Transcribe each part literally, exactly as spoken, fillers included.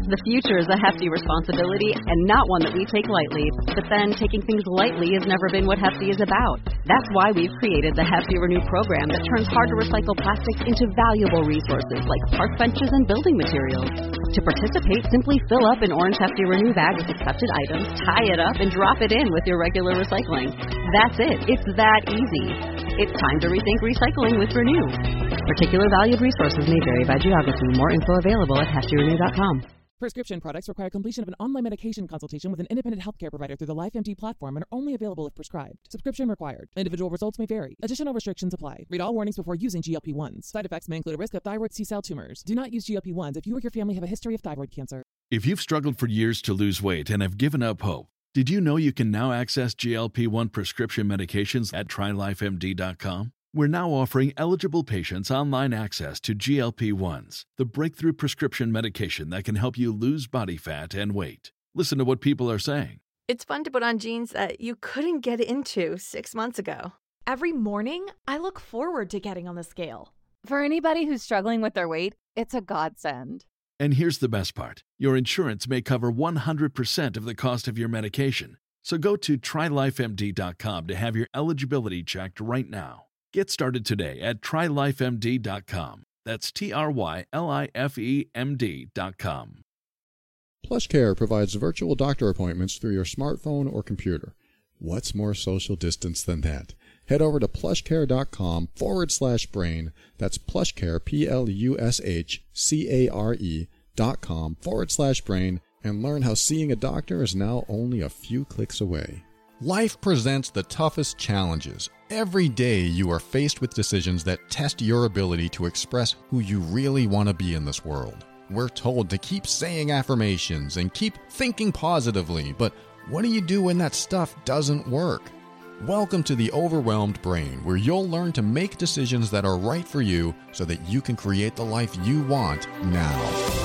The future is a hefty responsibility and not one that we take lightly. But then, taking things lightly has never been what Hefty is about. That's why we've created the Hefty Renew program that turns hard-to-recycle plastics into valuable resources like park benches and building materials. To participate, simply fill up an orange Hefty Renew bag with accepted items, tie it up, and drop it in with your regular recycling. That's it. It's that easy. It's time to rethink recycling with Renew. Particular valued resources may vary by geography. More info available at hefty renew dot com. Prescription products require completion of an online medication consultation with an independent healthcare provider through the LifeMD platform and are only available if prescribed. Subscription required. Individual results may vary. Additional restrictions apply. Read all warnings before using G L P one s. Side effects may include a risk of thyroid C-cell tumors. Do not use G L P one s if you or your family have a history of thyroid cancer. If you've struggled for years to lose weight and have given up hope, did you know you can now access G L P one prescription medications at try life M D dot com? We're now offering eligible patients online access to G L P one s, the breakthrough prescription medication that can help you lose body fat and weight. Listen to what people are saying. It's fun to put on jeans that you couldn't get into six months ago. Every morning, I look forward to getting on the scale. For anybody who's struggling with their weight, it's a godsend. And here's the best part. Your insurance may cover one hundred percent of the cost of your medication. So go to try life M D dot com to have your eligibility checked right now. Get started today at try life M D dot com. That's T R Y L I F E M D dot com. PlushCare provides virtual doctor appointments through your smartphone or computer. What's more social distance than that? Head over to plushcare.com forward slash brain. That's plushcare, P L U S H C A R E dot com forward slash brain, and learn how seeing a doctor is now only a few clicks away. Life presents the toughest challenges. Every day you are faced with decisions that test your ability to express who you really want to be in this world. We're told to keep saying affirmations and keep thinking positively, but what do you do when that stuff doesn't work? Welcome to the Overwhelmed Brain, where you'll learn to make decisions that are right for you so that you can create the life you want now.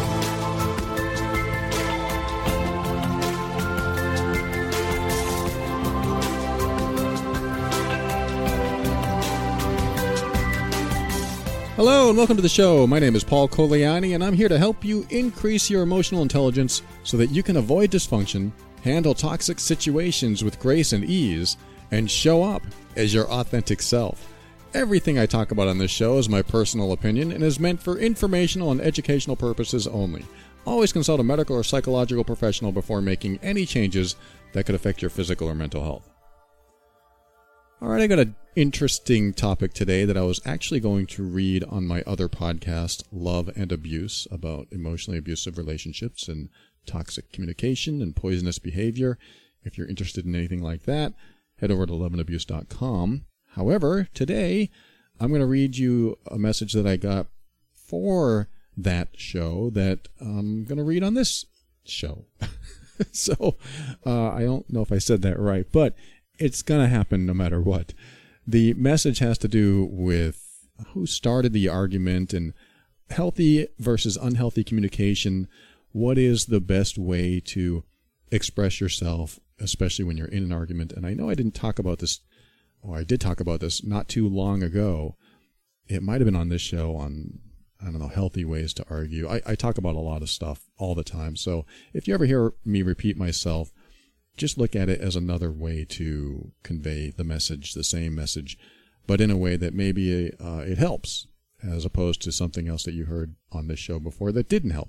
Hello and welcome to the show. My name is Paul Coliani and I'm here to help you increase your emotional intelligence so that you can avoid dysfunction, handle toxic situations with grace and ease, and show up as your authentic self. Everything I talk about on this show is my personal opinion and is meant for informational and educational purposes only. Always consult a medical or psychological professional before making any changes that could affect your physical or mental health. All right, I got an interesting topic today that I was actually going to read on my other podcast, Love and Abuse, about emotionally abusive relationships and toxic communication and poisonous behavior. If you're interested in anything like that, head over to love and abuse dot com. However, today I'm going to read you a message that I got for that show that I'm going to read on this show. so uh, I don't know if I said that right, but it's going to happen no matter what. The message has to do with who started the argument and healthy versus unhealthy communication. What is the best way to express yourself, especially when you're in an argument? And I know I didn't talk about this, or I did talk about this not too long ago. It might have been on this show on, I don't know, healthy ways to argue. I, I talk about a lot of stuff all the time. So if you ever hear me repeat myself, just look at it as another way to convey the message, the same message, but in a way that maybe uh, it helps, as opposed to something else that you heard on this show before that didn't help.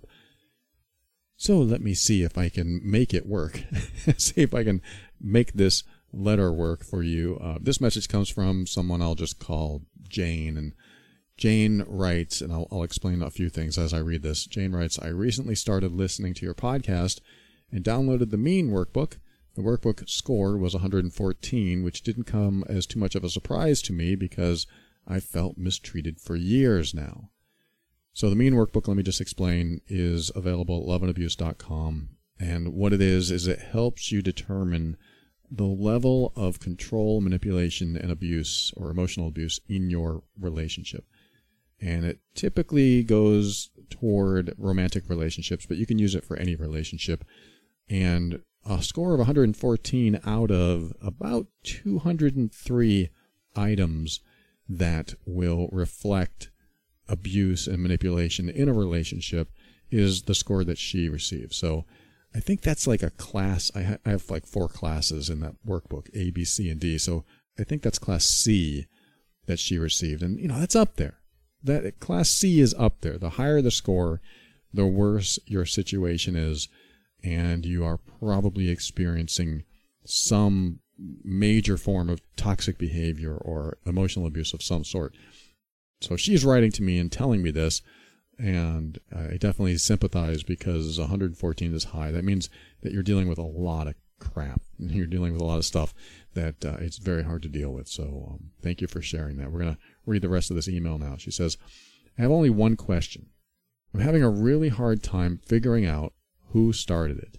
So let me see if I can make it work. See if I can make this letter work for you. Uh, this message comes from someone I'll just call Jane, and Jane writes, and I'll, I'll explain a few things as I read this. Jane writes, I recently started listening to your podcast and downloaded the Mean Workbook. The workbook score was one hundred fourteen, which didn't come as too much of a surprise to me because I felt mistreated for years now. So the Mean Workbook, let me just explain, is available at love and abuse dot com. And what it is, is it helps you determine the level of control, manipulation, and abuse, or emotional abuse, in your relationship. And it typically goes toward romantic relationships, but you can use it for any relationship. And a score of one hundred fourteen out of about two hundred three items that will reflect abuse and manipulation in a relationship is the score that she received. So I think that's like a class. I, ha- I have like four classes in that workbook, A, B, C, and D. So I think that's class C that she received. And, you know, that's up there. That class C is up there. The higher the score, the worse your situation is, and you are probably experiencing some major form of toxic behavior or emotional abuse of some sort. So she's writing to me and telling me this, and I definitely sympathize because one hundred fourteen is high. That means that you're dealing with a lot of crap. You're dealing with a lot of stuff that uh, it's very hard to deal with. So um, thank you for sharing that. We're going to read the rest of this email now. She says, I have only one question. I'm having a really hard time figuring out who started it.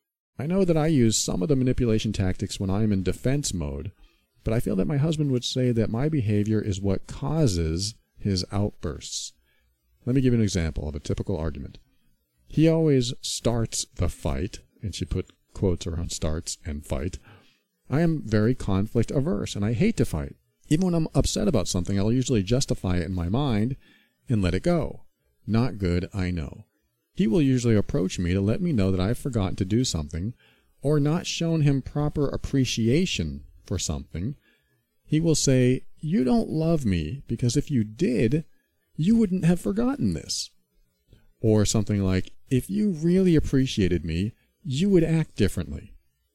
I know that I use some of the manipulation tactics when I'm in defense mode, but I feel that my husband would say that my behavior is what causes his outbursts. Let me give you an example of a typical argument. He always starts the fight, and she put quotes around starts and fight. I am very conflict averse, and I hate to fight. Even when I'm upset about something, I'll usually justify it in my mind and let it go. Not good, I know. He will usually approach me to let me know that I've forgotten to do something or not shown him proper appreciation for something. He will say, you don't love me because if you did, you wouldn't have forgotten this. Or something like, if you really appreciated me, you would act differently.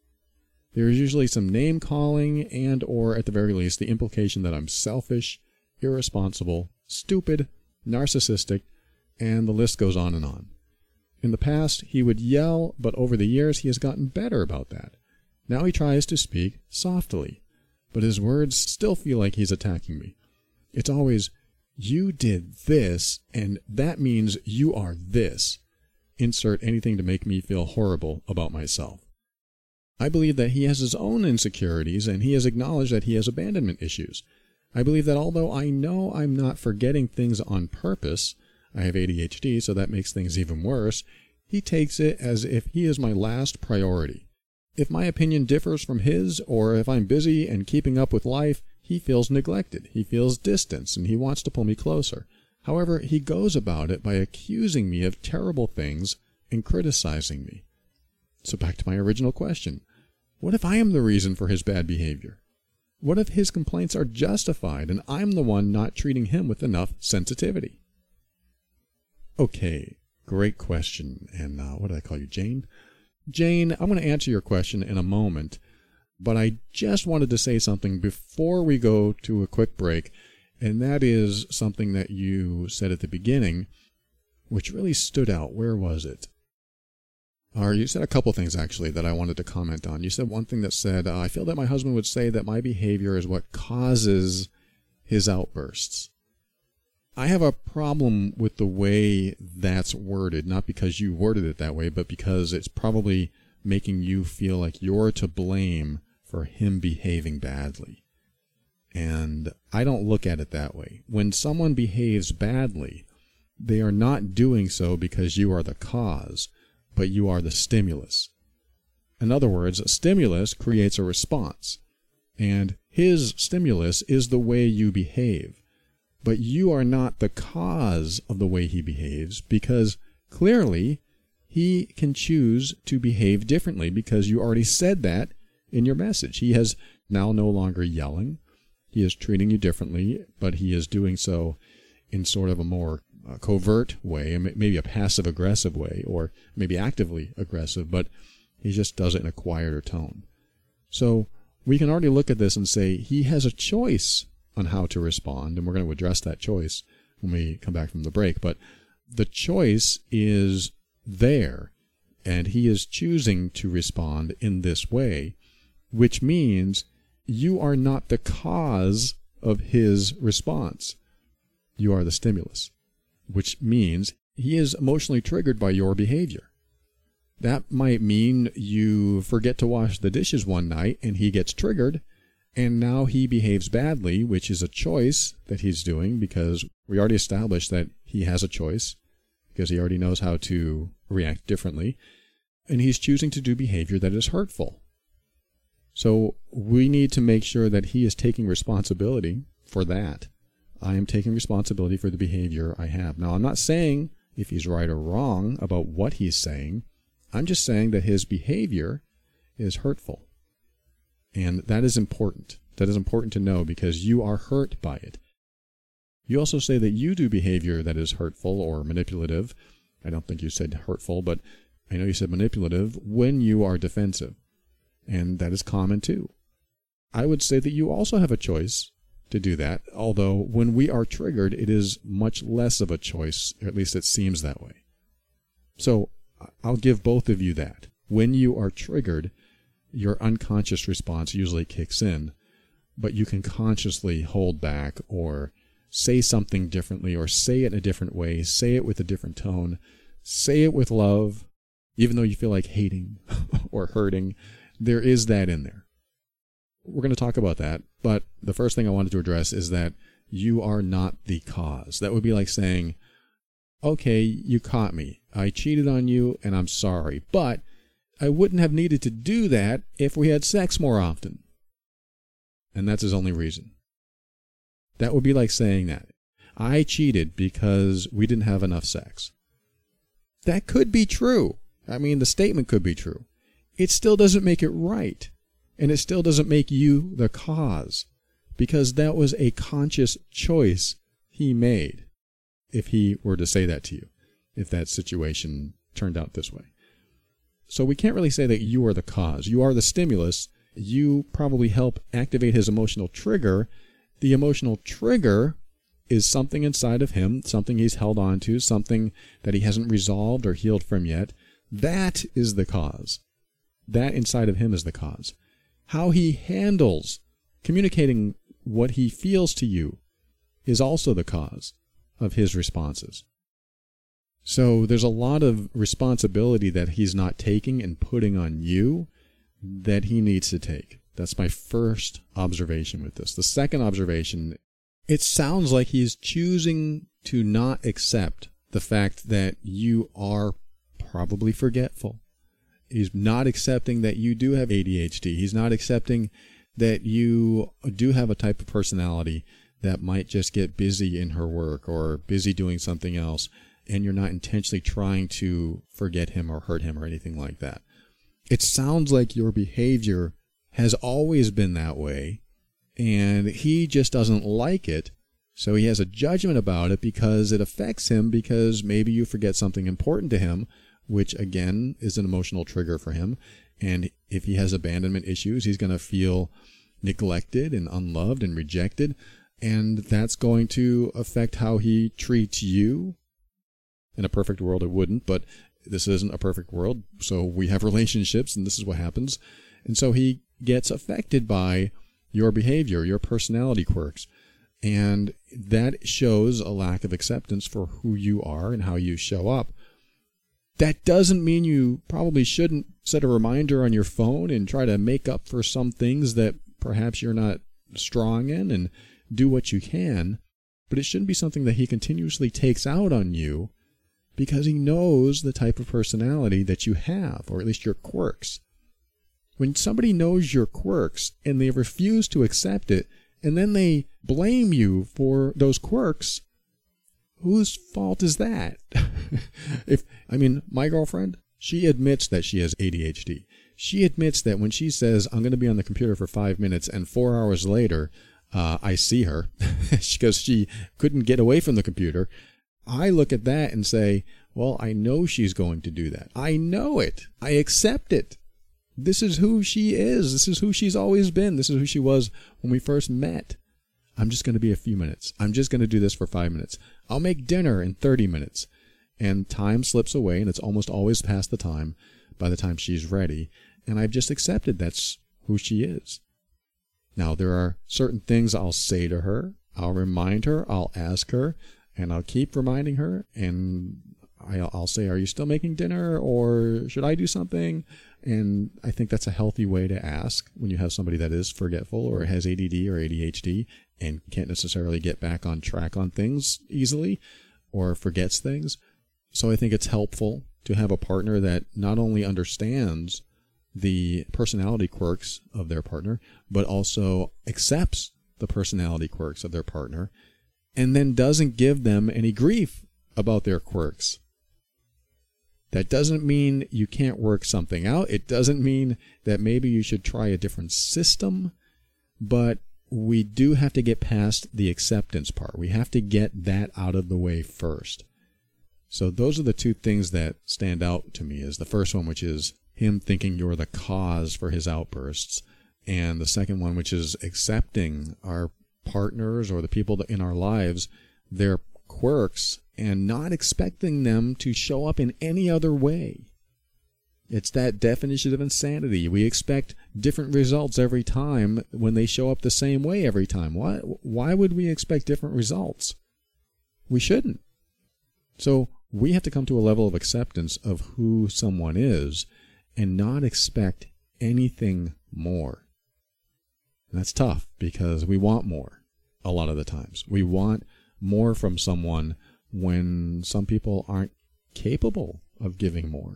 There is usually some name-calling and or, at the very least, the implication that I'm selfish, irresponsible, stupid, narcissistic, and the list goes on and on. In the past, he would yell, but over the years he has gotten better about that. Now he tries to speak softly, but his words still feel like he's attacking me. It's always, you did this, and that means you are this. Insert anything to make me feel horrible about myself. I believe that he has his own insecurities, and he has acknowledged that he has abandonment issues. I believe that although I know I'm not forgetting things on purpose, I have A D H D, so that makes things even worse, he takes it as if he is my last priority. If my opinion differs from his, or if I'm busy and keeping up with life, he feels neglected, he feels distance, and he wants to pull me closer. However, he goes about it by accusing me of terrible things and criticizing me. So back to my original question. What if I am the reason for his bad behavior? What if his complaints are justified and I'm the one not treating him with enough sensitivity? Okay, great question. And uh, what did I call you, Jane? Jane, I'm going to answer your question in a moment, but I just wanted to say something before we go to a quick break, and that is something that you said at the beginning, which really stood out. Where was it? Or you said a couple things, actually, that I wanted to comment on. You said one thing that said, uh, I feel that my husband would say that my behavior is what causes his outbursts. I have a problem with the way that's worded, not because you worded it that way, but because it's probably making you feel like you're to blame for him behaving badly. And I don't look at it that way. When someone behaves badly, they are not doing so because you are the cause, but you are the stimulus. In other words, a stimulus creates a response, and his stimulus is the way you behave. But you are not the cause of the way he behaves, because clearly he can choose to behave differently, because you already said that in your message. He has now no longer yelling. He is treating you differently, but he is doing so in sort of a more uh, covert way, maybe a passive-aggressive way, or maybe actively aggressive, but he just does it in a quieter tone. So we can already look at this and say he has a choice on how to respond, and we're going to address that choice when we come back from the break. But the choice is there, and he is choosing to respond in this way, which means you are not the cause of his response. You are the stimulus, which means he is emotionally triggered by your behavior. That might mean you forget to wash the dishes one night, and he gets triggered, and now he behaves badly, which is a choice that he's doing, because we already established that he has a choice, because he already knows how to react differently, and he's choosing to do behavior that is hurtful. So we need to make sure that he is taking responsibility for that. I am taking responsibility for the behavior I have. Now, I'm not saying if he's right or wrong about what he's saying. I'm just saying that his behavior is hurtful. And that is important. That is important to know because you are hurt by it. You also say that you do behavior that is hurtful or manipulative. I don't think you said hurtful, but I know you said manipulative when you are defensive. And that is common too. I would say that you also have a choice to do that, although when we are triggered, it is much less of a choice, or at least it seems that way. So I'll give both of you that. When you are triggered, your unconscious response usually kicks in, but you can consciously hold back or say something differently or say it in a different way, say it with a different tone, say it with love, even though you feel like hating or hurting. There is that in there. We're going to talk about that, but the first thing I wanted to address is that you are not the cause. That would be like saying, okay, you caught me. I cheated on you and I'm sorry, but I wouldn't have needed to do that if we had sex more often. And that's his only reason. That would be like saying that. I cheated because we didn't have enough sex. That could be true. I mean, the statement could be true. It still doesn't make it right. And it still doesn't make you the cause. Because that was a conscious choice he made. If he were to say that to you. If that situation turned out this way. So we can't really say that you are the cause. You are the stimulus. You probably help activate his emotional trigger. The emotional trigger is something inside of him, something he's held on to, something that he hasn't resolved or healed from yet. That is the cause. That inside of him is the cause. How he handles communicating what he feels to you is also the cause of his responses. So there's a lot of responsibility that he's not taking and putting on you that he needs to take. That's my first observation with this. The second observation, it sounds like he's choosing to not accept the fact that you are probably forgetful. He's not accepting that you do have A D H D. He's not accepting that you do have a type of personality that might just get busy in her work or busy doing something else, and you're not intentionally trying to forget him or hurt him or anything like that. It sounds like your behavior has always been that way, and he just doesn't like it, so he has a judgment about it because it affects him because maybe you forget something important to him, which again is an emotional trigger for him. And if he has abandonment issues, he's going to feel neglected and unloved and rejected, and that's going to affect how he treats you. In a perfect world, it wouldn't, but this isn't a perfect world, so we have relationships, and this is what happens. And so he gets affected by your behavior, your personality quirks, and that shows a lack of acceptance for who you are and how you show up. That doesn't mean you probably shouldn't set a reminder on your phone and try to make up for some things that perhaps you're not strong in and do what you can, but it shouldn't be something that he continuously takes out on you because he knows the type of personality that you have, or at least your quirks. When somebody knows your quirks and they refuse to accept it, and then they blame you for those quirks, whose fault is that? if I mean, my girlfriend, she admits that she has A D H D. She admits that when she says, I'm going to be on the computer for five minutes, and four hours later, uh, I see her, because she couldn't get away from the computer, I look at that and say, well, I know she's going to do that. I know it. I accept it. This is who she is. This is who she's always been. This is who she was when we first met. I'm just going to be a few minutes. I'm just going to do this for five minutes. I'll make dinner in thirty minutes. And time slips away, and it's almost always past the time by the time she's ready. And I've just accepted that's who she is. Now, there are certain things I'll say to her. I'll remind her. I'll ask her. And I'll keep reminding her. And I'll say, are you still making dinner? Or should I do something? And I think that's a healthy way to ask when you have somebody that is forgetful or has A D D or A D H D and can't necessarily get back on track on things easily or forgets things. So I think it's helpful to have a partner that not only understands the personality quirks of their partner, but also accepts the personality quirks of their partner and then doesn't give them any grief about their quirks. That doesn't mean you can't work something out. It doesn't mean that maybe you should try a different system, but we do have to get past the acceptance part. We have to get that out of the way first. So those are the two things that stand out to me. Is the first one, which is him thinking you're the cause for his outbursts, and the second one, which is accepting our partners or the people that in our lives, their quirks, and not expecting them to show up in any other way. It's that definition of insanity. We expect different results every time when they show up the same way every time. Why, why would we expect different results? We shouldn't. So we have to come to a level of acceptance of who someone is and not expect anything more. And that's tough because we want more a lot of the times. We want more from someone when some people aren't capable of giving more.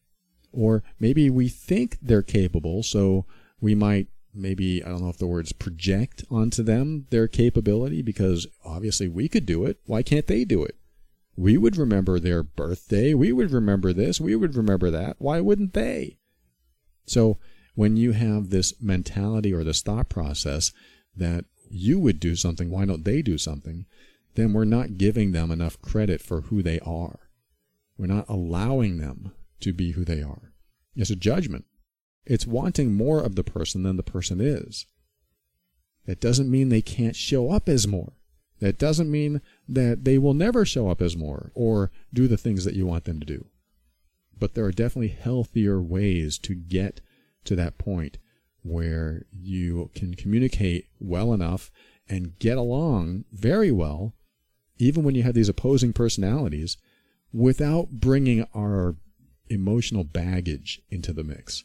Or maybe we think they're capable, so we might maybe, I don't know if the word's project onto them their capability, because obviously we could do it. Why can't they do it? We would remember their birthday. We would remember this. We would remember that. Why wouldn't they? So when you have this mentality or this thought process that you would do something, why don't they do something? Then we're not giving them enough credit for who they are. We're not allowing them to be who they are. It's a judgment. It's wanting more of the person than the person is. That doesn't mean they can't show up as more. That doesn't mean that they will never show up as more or do the things that you want them to do. But there are definitely healthier ways to get to that point where you can communicate well enough and get along very well, even when you have these opposing personalities, without bringing our emotional baggage into the mix.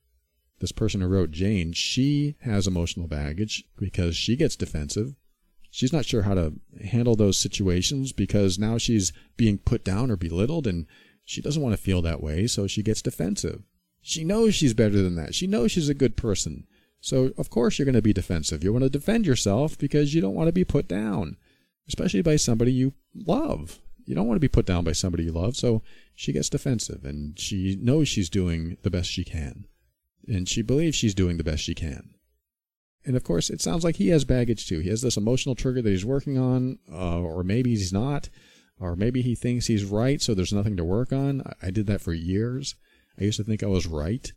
This person who wrote Jane, she has emotional baggage because she gets defensive. She's not sure how to handle those situations because now she's being put down or belittled, and she doesn't want to feel that way, so she gets defensive. She knows she's better than that. She knows she's a good person. So, of course, you're going to be defensive. You want to defend yourself because you don't want to be put down, especially by somebody you love. You don't want to be put down by somebody you love, so she gets defensive, and she knows she's doing the best she can, and she believes she's doing the best she can. And, of course, it sounds like he has baggage, too. He has this emotional trigger that he's working on, uh, or maybe he's not, or maybe he thinks he's right, so there's nothing to work on. I did that for years. I used to think I was right,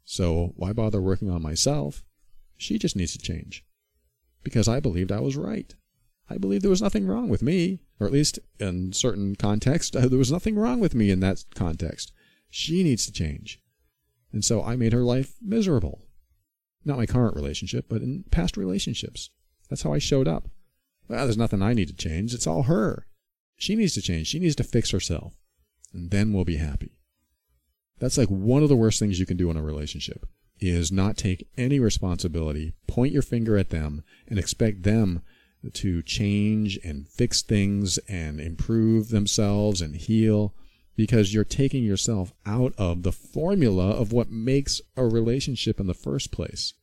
so why bother working on myself? She just needs to change, because I believed I was right. I believed there was nothing wrong with me, or at least in certain context, there was nothing wrong with me in that context. She needs to change. And so I made her life miserable. Not my current relationship, but in past relationships. That's how I showed up. Well, there's nothing I need to change. It's all her. She needs to change. She needs to fix herself. And then we'll be happy. That's like one of the worst things you can do in a relationship, is not take any responsibility, point your finger at them, and expect them to change and fix things and improve themselves and heal, because you're taking yourself out of the formula of what makes a relationship in the first place.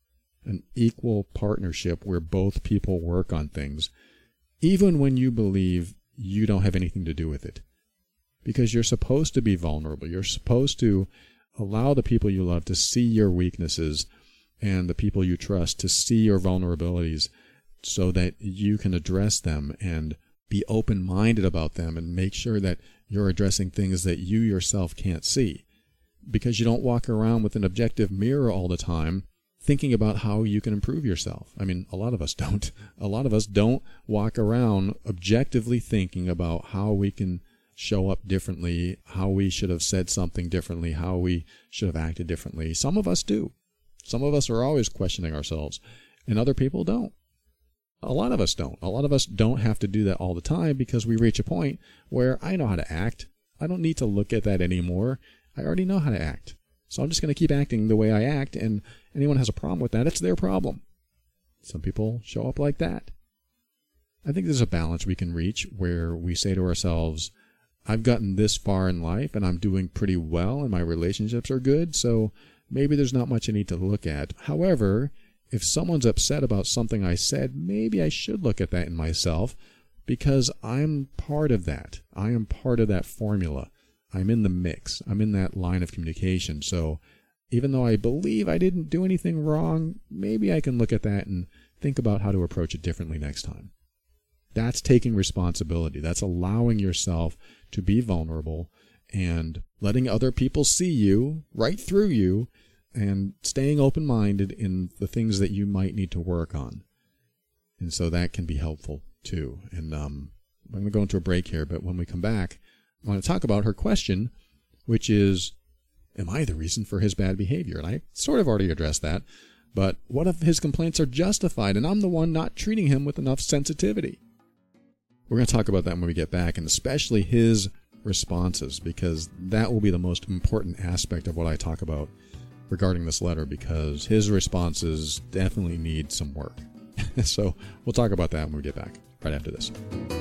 An equal partnership where both people work on things, even when you believe you don't have anything to do with it. Because you're supposed to be vulnerable. You're supposed to allow the people you love to see your weaknesses and the people you trust to see your vulnerabilities, so that you can address them and be open-minded about them and make sure that you're addressing things that you yourself can't see. Because you don't walk around with an objective mirror all the time thinking about how you can improve yourself. I mean, a lot of us don't. A lot of us don't walk around objectively thinking about how we can show up differently, how we should have said something differently, how we should have acted differently. Some of us do. Some of us are always questioning ourselves, and other people don't. A lot of us don't. A lot of us don't have to do that all the time because we reach a point where I know how to act. I don't need to look at that anymore. I already know how to act. So I'm just going to keep acting the way I act, and anyone has a problem with that, it's their problem. Some people show up like that. I think there's a balance we can reach where we say to ourselves, I've gotten this far in life and I'm doing pretty well and my relationships are good, so maybe there's not much I need to look at. However, if someone's upset about something I said, maybe I should look at that in myself, because I'm part of that. I am part of that formula. I'm in the mix. I'm in that line of communication. So even though I believe I didn't do anything wrong, maybe I can look at that and think about how to approach it differently next time. That's taking responsibility. That's allowing yourself to be vulnerable and letting other people see you right through you and staying open-minded in the things that you might need to work on. And so that can be helpful too. And um, I'm going to go into a break here, but when we come back, I want to talk about her question, which is, am I the reason for his bad behavior? And I sort of already addressed that, but what if his complaints are justified and I'm the one not treating him with enough sensitivity? We're going to talk about that when we get back, and especially his responses, because that will be the most important aspect of what I talk about regarding this letter, because his responses definitely need some work. So we'll talk about that when we get back, right after this.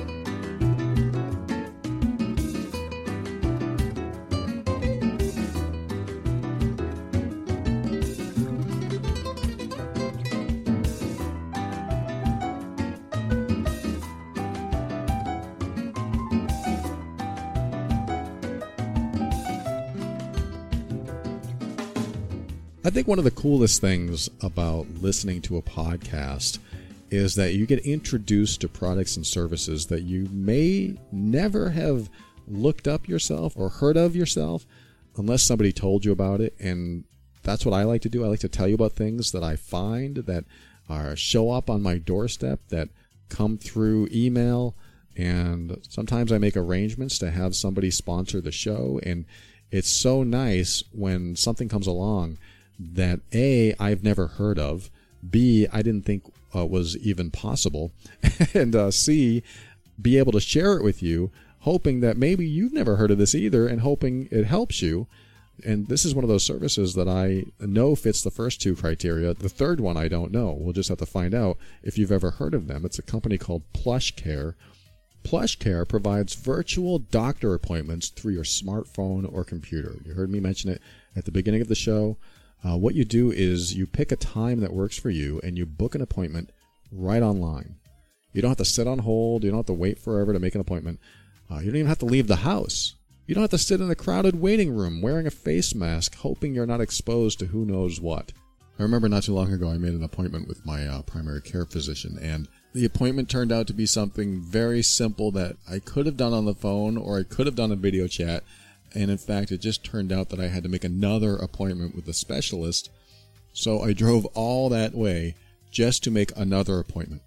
I think one of the coolest things about listening to a podcast is that you get introduced to products and services that you may never have looked up yourself or heard of yourself unless somebody told you about it. And that's what I like to do. I like to tell you about things that I find that are show up on my doorstep, that come through email, and sometimes I make arrangements to have somebody sponsor the show. And it's so nice when something comes along that A, I've never heard of, B, I didn't think uh, was even possible, and uh, C, be able to share it with you, hoping that maybe you've never heard of this either, and hoping it helps you. And this is one of those services that I know fits the first two criteria. The third one I don't know. We'll just have to find out if you've ever heard of them. It's a company called PlushCare. PlushCare provides virtual doctor appointments through your smartphone or computer. You heard me mention it at the beginning of the show. Uh, what you do is you pick a time that works for you and you book an appointment right online. You don't have to sit on hold. You don't have to wait forever to make an appointment. Uh, you don't even have to leave the house. You don't have to sit in a crowded waiting room wearing a face mask hoping you're not exposed to who knows what. I remember not too long ago I made an appointment with my uh, primary care physician, and the appointment turned out to be something very simple that I could have done on the phone or I could have done a video chat. And in fact, it just turned out that I had to make another appointment with a specialist. So I drove all that way just to make another appointment.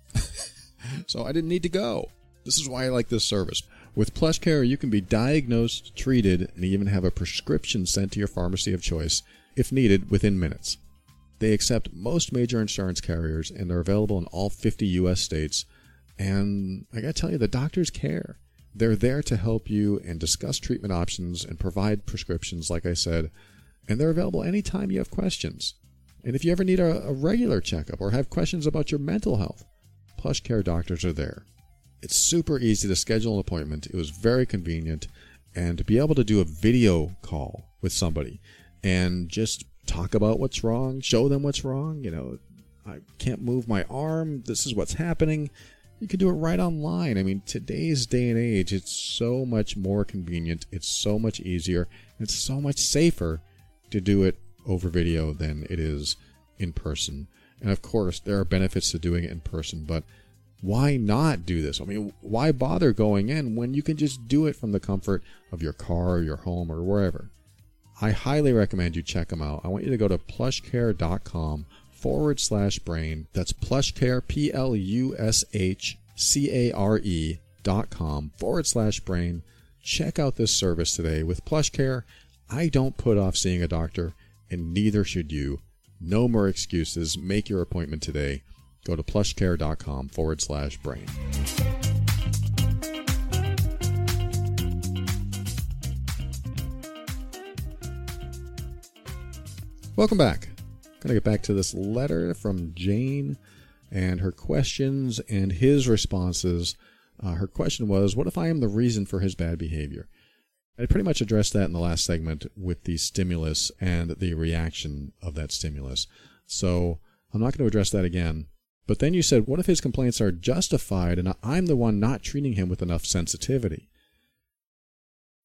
So I didn't need to go. This is why I like this service. With PlushCare, you can be diagnosed, treated, and even have a prescription sent to your pharmacy of choice, if needed, within minutes. They accept most major insurance carriers, and they're available in all fifty U S states. And I gotta tell you, the doctors care. They're there to help you and discuss treatment options and provide prescriptions, like I said, and they're available anytime you have questions. And if you ever need a, a regular checkup or have questions about your mental health, PlushCare doctors are there. It's super easy to schedule an appointment. It was very convenient, and to be able to do a video call with somebody and just talk about what's wrong, show them what's wrong, you know, I can't move my arm, this is what's happening. You can do it right online. I mean, today's day and age, it's so much more convenient. It's so much easier. It's so much safer to do it over video than it is in person. And of course, there are benefits to doing it in person, but why not do this? I mean, why bother going in when you can just do it from the comfort of your car or your home or wherever? I highly recommend you check them out. I want you to go to plushcare.com forward slash brain. That's PlushCare, P L U S H C A R E dot com forward slash brain. Check out this service today. With PlushCare, I don't put off seeing a doctor, and neither should you. No more excuses. Make your appointment today. Go to plushcare.com forward slash brain. Welcome back. Going to get back to this letter from Jane and her questions and his responses. Uh, her question was, what if I am the reason for his bad behavior? I pretty much addressed that in the last segment with the stimulus and the reaction of that stimulus. So I'm not going to address that again. But then you said, what if his complaints are justified and I'm the one not treating him with enough sensitivity?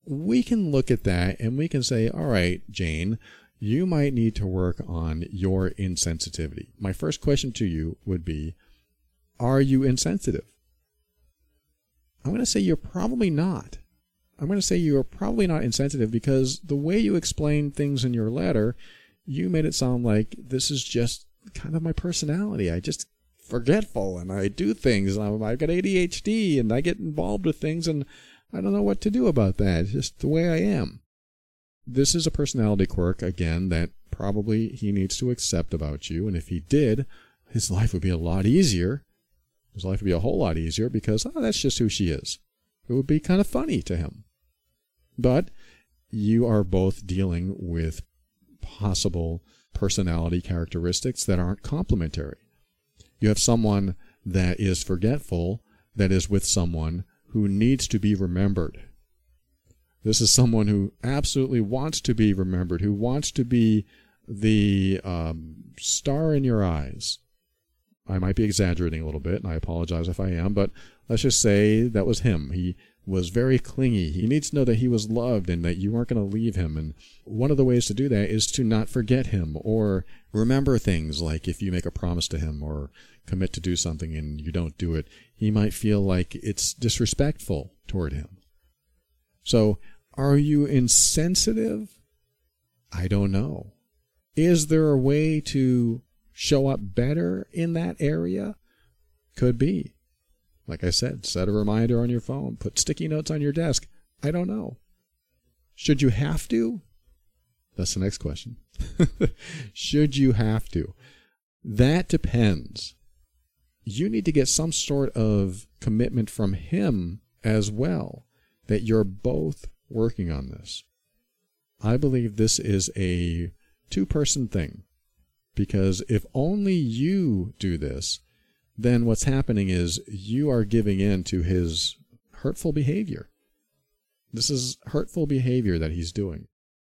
we can look at that and we can say, all right, Jane, you might need to work on your insensitivity. My first question to you would be, are you insensitive? I'm going to say you're probably not. I'm going to say you're probably not insensitive because the way you explained things in your letter, you made it sound like this is just kind of my personality. I just forgetful and I do things. And I've got A D H D and I get involved with things and I don't know what to do about that. It's just the way I am. This is a personality quirk, again, that probably he needs to accept about you. And if he did, his life would be a lot easier. His life would be a whole lot easier because, oh, that's just who she is. It would be kind of funny to him. But you are both dealing with possible personality characteristics that aren't complementary. You have someone that is forgetful that is with someone who needs to be remembered. This is someone who absolutely wants to be remembered, who wants to be the um, star in your eyes. I might be exaggerating a little bit, and I apologize if I am, but let's just say that was him. He was very clingy. He needs to know that he was loved and that you weren't going to leave him. And one of the ways to do that is to not forget him or remember things, like if you make a promise to him or commit to do something and you don't do it, he might feel like it's disrespectful toward him. So, are you insensitive? I don't know. Is there a way to show up better in that area? Could be. Like I said, set a reminder on your phone. Put sticky notes on your desk. I don't know. Should you have to? That's the next question. Should you have to? That depends. You need to get some sort of commitment from him as well, that you're both working on this. I believe this is a two-person thing, because if only you do this, then what's happening is you are giving in to his hurtful behavior. This is hurtful behavior that he's doing.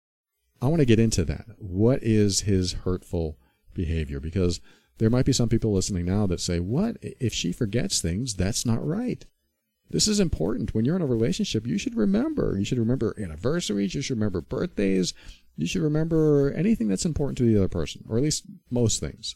I want to get into that. What is his hurtful behavior? Because there might be some people listening now that say, what? If she forgets things, that's not right. This is important. When you're in a relationship, you should remember. You should remember anniversaries. You should remember birthdays. You should remember anything that's important to the other person, or at least most things.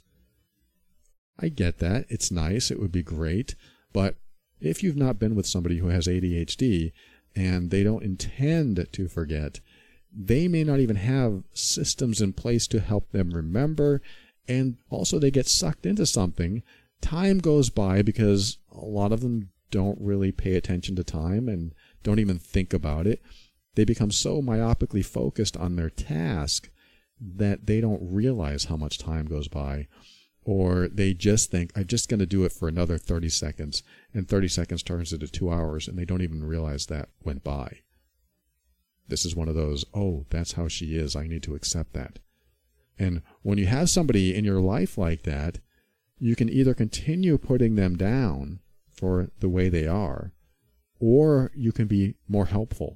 I get that. It's nice. It would be great. But if you've not been with somebody who has A D H D and they don't intend to forget, they may not even have systems in place to help them remember. And also they get sucked into something. Time goes by because a lot of them don't really pay attention to time and don't even think about it. They become so myopically focused on their task that they don't realize how much time goes by. Or they just think, I'm just going to do it for another thirty seconds, and thirty seconds turns into two hours, and they don't even realize that went by. This is one of those, oh, that's how she is, I need to accept that. And when you have somebody in your life like that, you can either continue putting them down for the way they are, or you can be more helpful.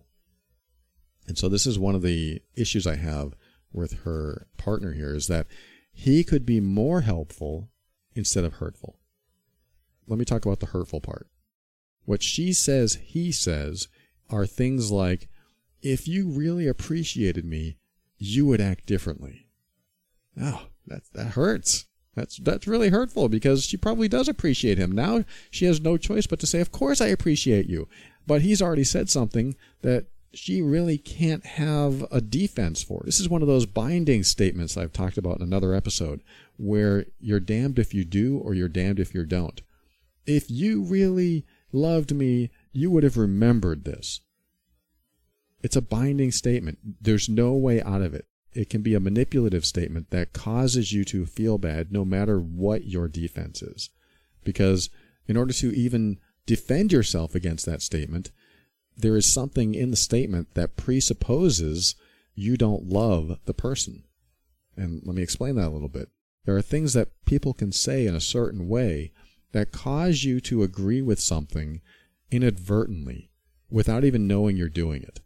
And so this is one of the issues I have with her partner here, is that he could be more helpful instead of hurtful. Let me talk about the hurtful part. What she says he says are things like, if you really appreciated me, you would act differently. Oh, that, that hurts. That's that's really hurtful, because she probably does appreciate him. Now she has no choice but to say, of course I appreciate you. But he's already said something that she really can't have a defense for. This is one of those binding statements I've talked about in another episode, where you're damned if you do or you're damned if you don't. If you really loved me, you would have remembered this. It's a binding statement. There's no way out of it. It can be a manipulative statement that causes you to feel bad no matter what your defense is. Because in order to even defend yourself against that statement, there is something in the statement that presupposes you don't love the person. And let me explain that a little bit. There are things that people can say in a certain way that cause you to agree with something inadvertently without even knowing you're doing it.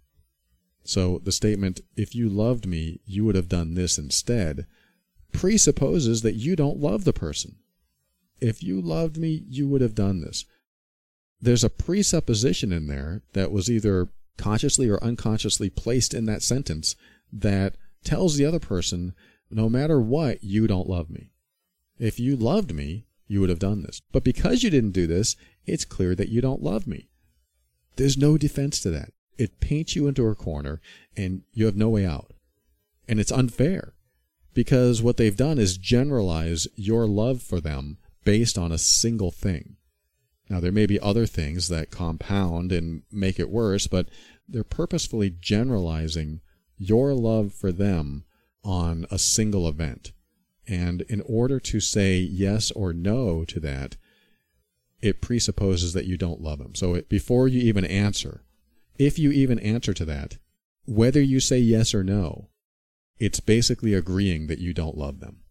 So the statement, if you loved me, you would have done this instead, presupposes that you don't love the person. If you loved me, you would have done this. There's a presupposition in there that was either consciously or unconsciously placed in that sentence that tells the other person, no matter what, you don't love me. If you loved me, you would have done this. But because you didn't do this, it's clear that you don't love me. There's no defense to that. It paints you into a corner, and you have no way out. And it's unfair, because what they've done is generalize your love for them based on a single thing. Now, there may be other things that compound and make it worse, but they're purposefully generalizing your love for them on a single event. And in order to say yes or no to that, it presupposes that you don't love them. So it, before you even answer, if you even answer to that, whether you say yes or no, it's basically agreeing that you don't love them.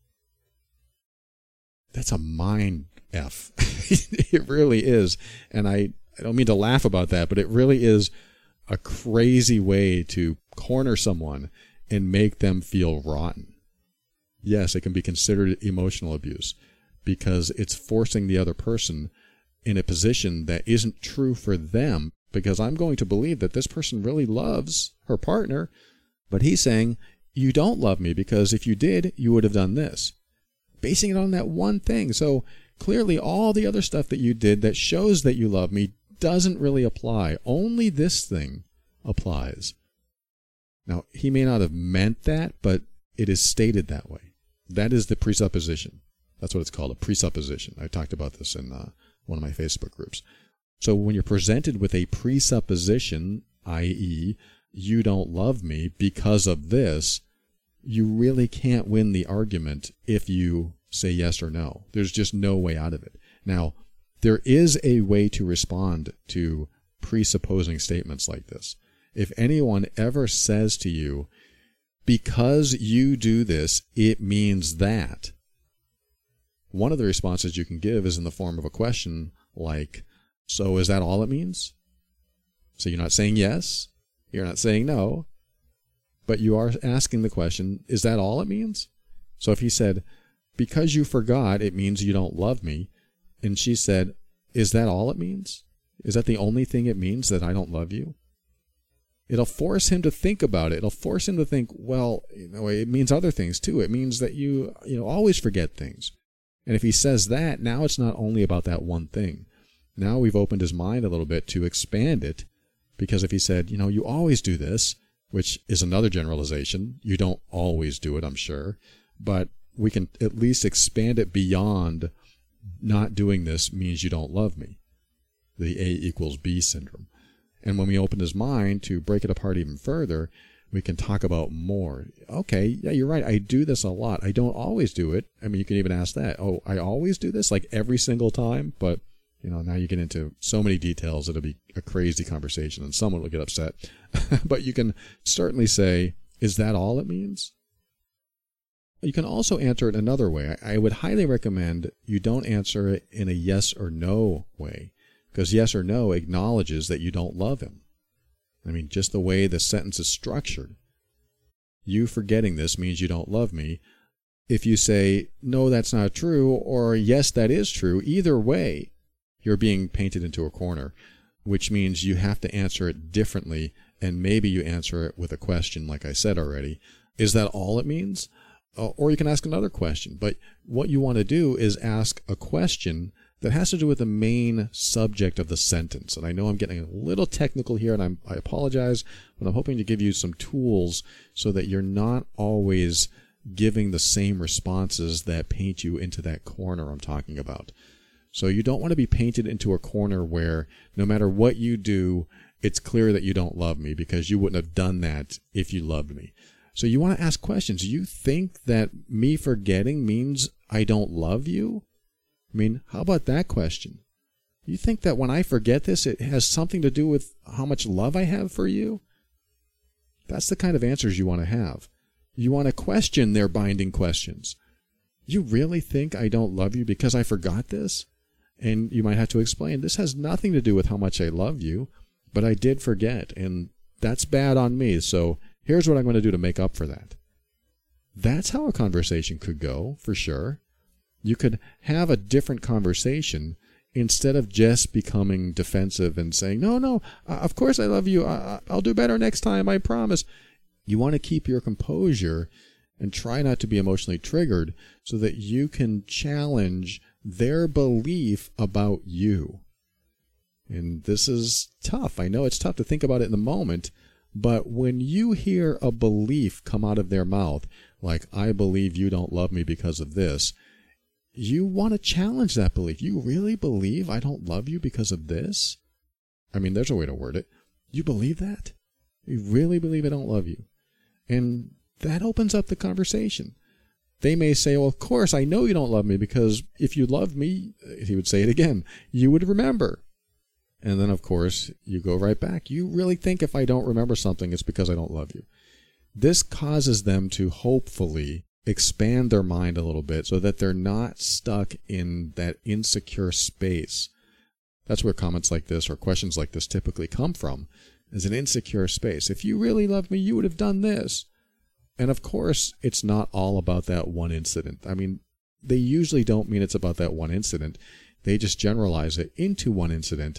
That's a mind F. It really is. And I, I don't mean to laugh about that, but it really is a crazy way to corner someone and make them feel rotten. Yes, it can be considered emotional abuse because it's forcing the other person in a position that isn't true for them, because I'm going to believe that this person really loves her partner, but he's saying, you don't love me because if you did, you would have done this. Basing it on that one thing. So clearly all the other stuff that you did that shows that you love me doesn't really apply. Only this thing applies. Now, he may not have meant that, but it is stated that way. That is the presupposition. That's what it's called, a presupposition. I talked about this in uh, one of my Facebook groups. So when you're presented with a presupposition, that is, you don't love me because of this, you really can't win the argument if you say yes or no. There's just no way out of it. Now, there is a way to respond to presupposing statements like this. If anyone ever says to you, because you do this, it means that, one of the responses you can give is in the form of a question like, so is that all it means? So you're not saying yes, you're not saying no, but you are asking the question, is that all it means? So if he said, because you forgot, it means you don't love me, and she said, is that all it means? Is that the only thing it means, that I don't love you? It'll force him to think about it. It'll force him to think, well, you know, it means other things too. It means that you, you know, always forget things. And if he says that, now it's not only about that one thing. Now we've opened his mind a little bit to expand it, because if he said, you know, you always do this, which is another generalization. You don't always do it, I'm sure. But we can at least expand it beyond not doing this means you don't love me. The A equals B syndrome. And when we open his mind to break it apart even further, we can talk about more. Okay, yeah, you're right. I do this a lot. I don't always do it. I mean, you can even ask that. Oh, I always do this, like every single time? But, you know, now you get into so many details, it'll be a crazy conversation and someone will get upset. But you can certainly say, is that all it means? You can also answer it another way. I would highly recommend you don't answer it in a yes or no way, because yes or no acknowledges that you don't love him. I mean, just the way the sentence is structured. You forgetting this means you don't love me. If you say, no, that's not true, or yes, that is true, either way, you're being painted into a corner, which means you have to answer it differently, and maybe you answer it with a question, like I said already. Is that all it means? Or you can ask another question. But what you want to do is ask a question that has to do with the main subject of the sentence. And I know I'm getting a little technical here, and I'm, I apologize, but I'm hoping to give you some tools so that you're not always giving the same responses that paint you into that corner I'm talking about. So you don't want to be painted into a corner where no matter what you do, it's clear that you don't love me, because you wouldn't have done that if you loved me. So you want to ask questions. You think that me forgetting means I don't love you? I mean, how about that question? You think that when I forget this, it has something to do with how much love I have for you? That's the kind of answers you want to have. You want to question their binding questions. You really think I don't love you because I forgot this? And you might have to explain, this has nothing to do with how much I love you, but I did forget, and that's bad on me, so here's what I'm going to do to make up for that. That's how a conversation could go, for sure. You could have a different conversation instead of just becoming defensive and saying, no, no, uh, of course I love you. I, I'll do better next time, I promise. You want to keep your composure and try not to be emotionally triggered so that you can challenge their belief about you. And this is tough. I know it's tough to think about it in the moment, but when you hear a belief come out of their mouth, like, I believe you don't love me because of this, you want to challenge that belief. You really believe I don't love you because of this? I mean, there's a way to word it. You believe that? You really believe I don't love you? And that opens up the conversation. They may say, well, of course, I know you don't love me because if you loved me, he would say it again, you would remember. And then, of course, you go right back. You really think if I don't remember something, it's because I don't love you. This causes them to hopefully expand their mind a little bit so that they're not stuck in that insecure space. That's where comments like this or questions like this typically come from, is an insecure space. If you really loved me, you would have done this. And of course, it's not all about that one incident. I mean, they usually don't mean it's about that one incident. They just generalize it into one incident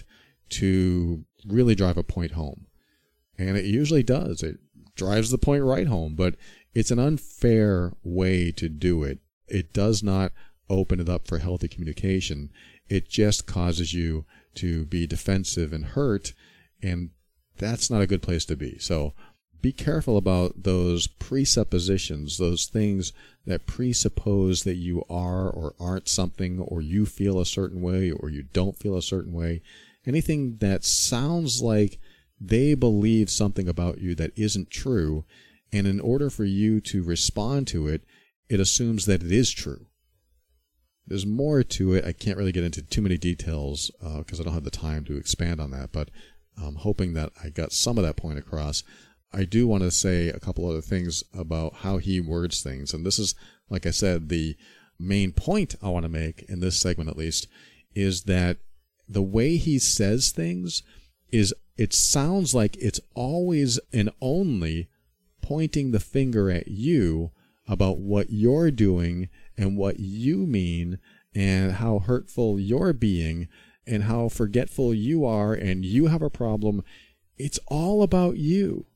to really drive a point home. And it usually does. It drives the point right home, but it's an unfair way to do it. It does not open it up for healthy communication. It just causes you to be defensive and hurt, and that's not a good place to be. So be careful about those presuppositions, those things that presuppose that you are or aren't something, or you feel a certain way or you don't feel a certain way. Anything that sounds like they believe something about you that isn't true, and in order for you to respond to it, it assumes that it is true. There's more to it. I can't really get into too many details because uh, I don't have the time to expand on that, but I'm hoping that I got some of that point across. I do want to say a couple other things about how he words things, and this is, like I said, the main point I want to make in this segment at least, is that the way he says things is, it sounds like it's always and only pointing the finger at you about what you're doing and what you mean and how hurtful you're being and how forgetful you are and you have a problem. It's all about you.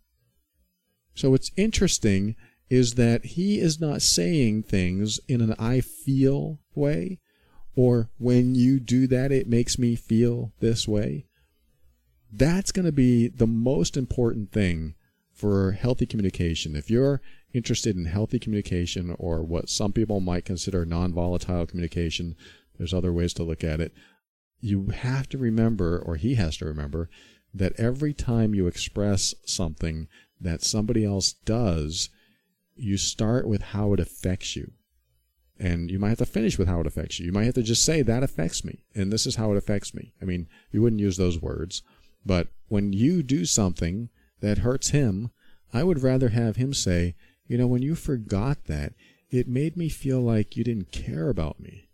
So what's interesting is that he is not saying things in an I feel way, or when you do that, it makes me feel this way. That's going to be the most important thing for healthy communication. If you're interested in healthy communication, or what some people might consider non-volatile communication, there's other ways to look at it, you have to remember, or he has to remember, that every time you express something that somebody else does, you start with how it affects you. And you might have to finish with how it affects you. You might have to just say, that affects me, and this is how it affects me. I mean, you wouldn't use those words, but when you do something that hurts him, I would rather have him say, you know, when you forgot that, it made me feel like you didn't care about me.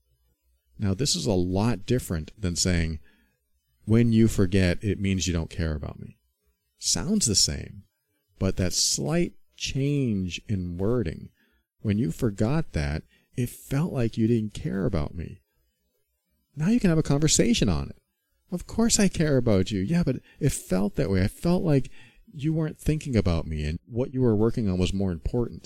Now, this is a lot different than saying, when you forget, it means you don't care about me. Sounds the same, but that slight change in wording, when you forgot that, it felt like you didn't care about me. Now you can have a conversation on it. Of course I care about you. Yeah, but it felt that way. I felt like you weren't thinking about me and what you were working on was more important.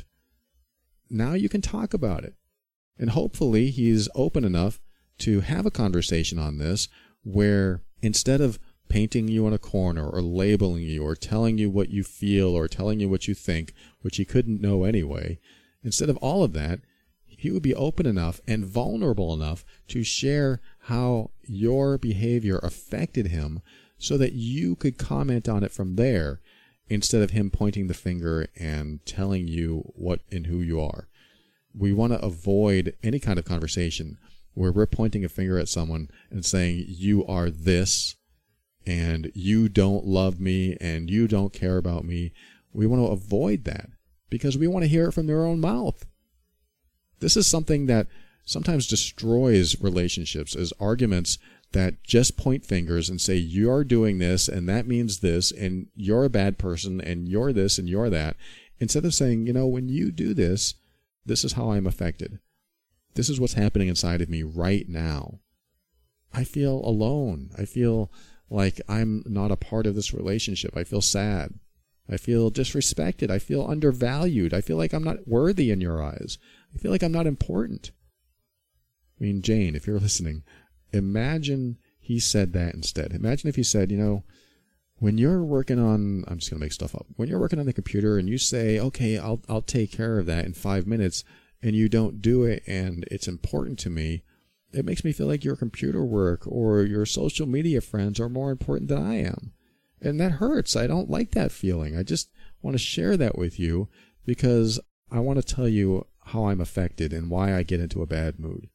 Now you can talk about it. And hopefully he's open enough to have a conversation on this where instead of painting you in a corner or labeling you or telling you what you feel or telling you what you think, which he couldn't know anyway, instead of all of that, he would be open enough and vulnerable enough to share how your behavior affected him so that you could comment on it from there instead of him pointing the finger and telling you what and who you are. We want to avoid any kind of conversation where we're pointing a finger at someone and saying, you are this, and you don't love me, and you don't care about me. We want to avoid that because we want to hear it from their own mouth. This is something that sometimes destroys relationships, is arguments that just point fingers and say, you're doing this, and that means this, and you're a bad person, and you're this, and you're that, instead of saying, you know, when you do this, this is how I'm affected. This is what's happening inside of me right now. I feel alone. I feel like I'm not a part of this relationship. I feel sad. I feel disrespected. I feel undervalued. I feel like I'm not worthy in your eyes. I feel like I'm not important. I mean, Jane, if you're listening, imagine he said that instead. Imagine if he said, you know, when you're working on, I'm just going to make stuff up. When you're working on the computer and you say, okay, I'll I'll take care of that in five minutes, and you don't do it, and it's important to me, it makes me feel like your computer work or your social media friends are more important than I am. And that hurts. I don't like that feeling. I just want to share that with you because I want to tell you how I'm affected and why I get into a bad mood.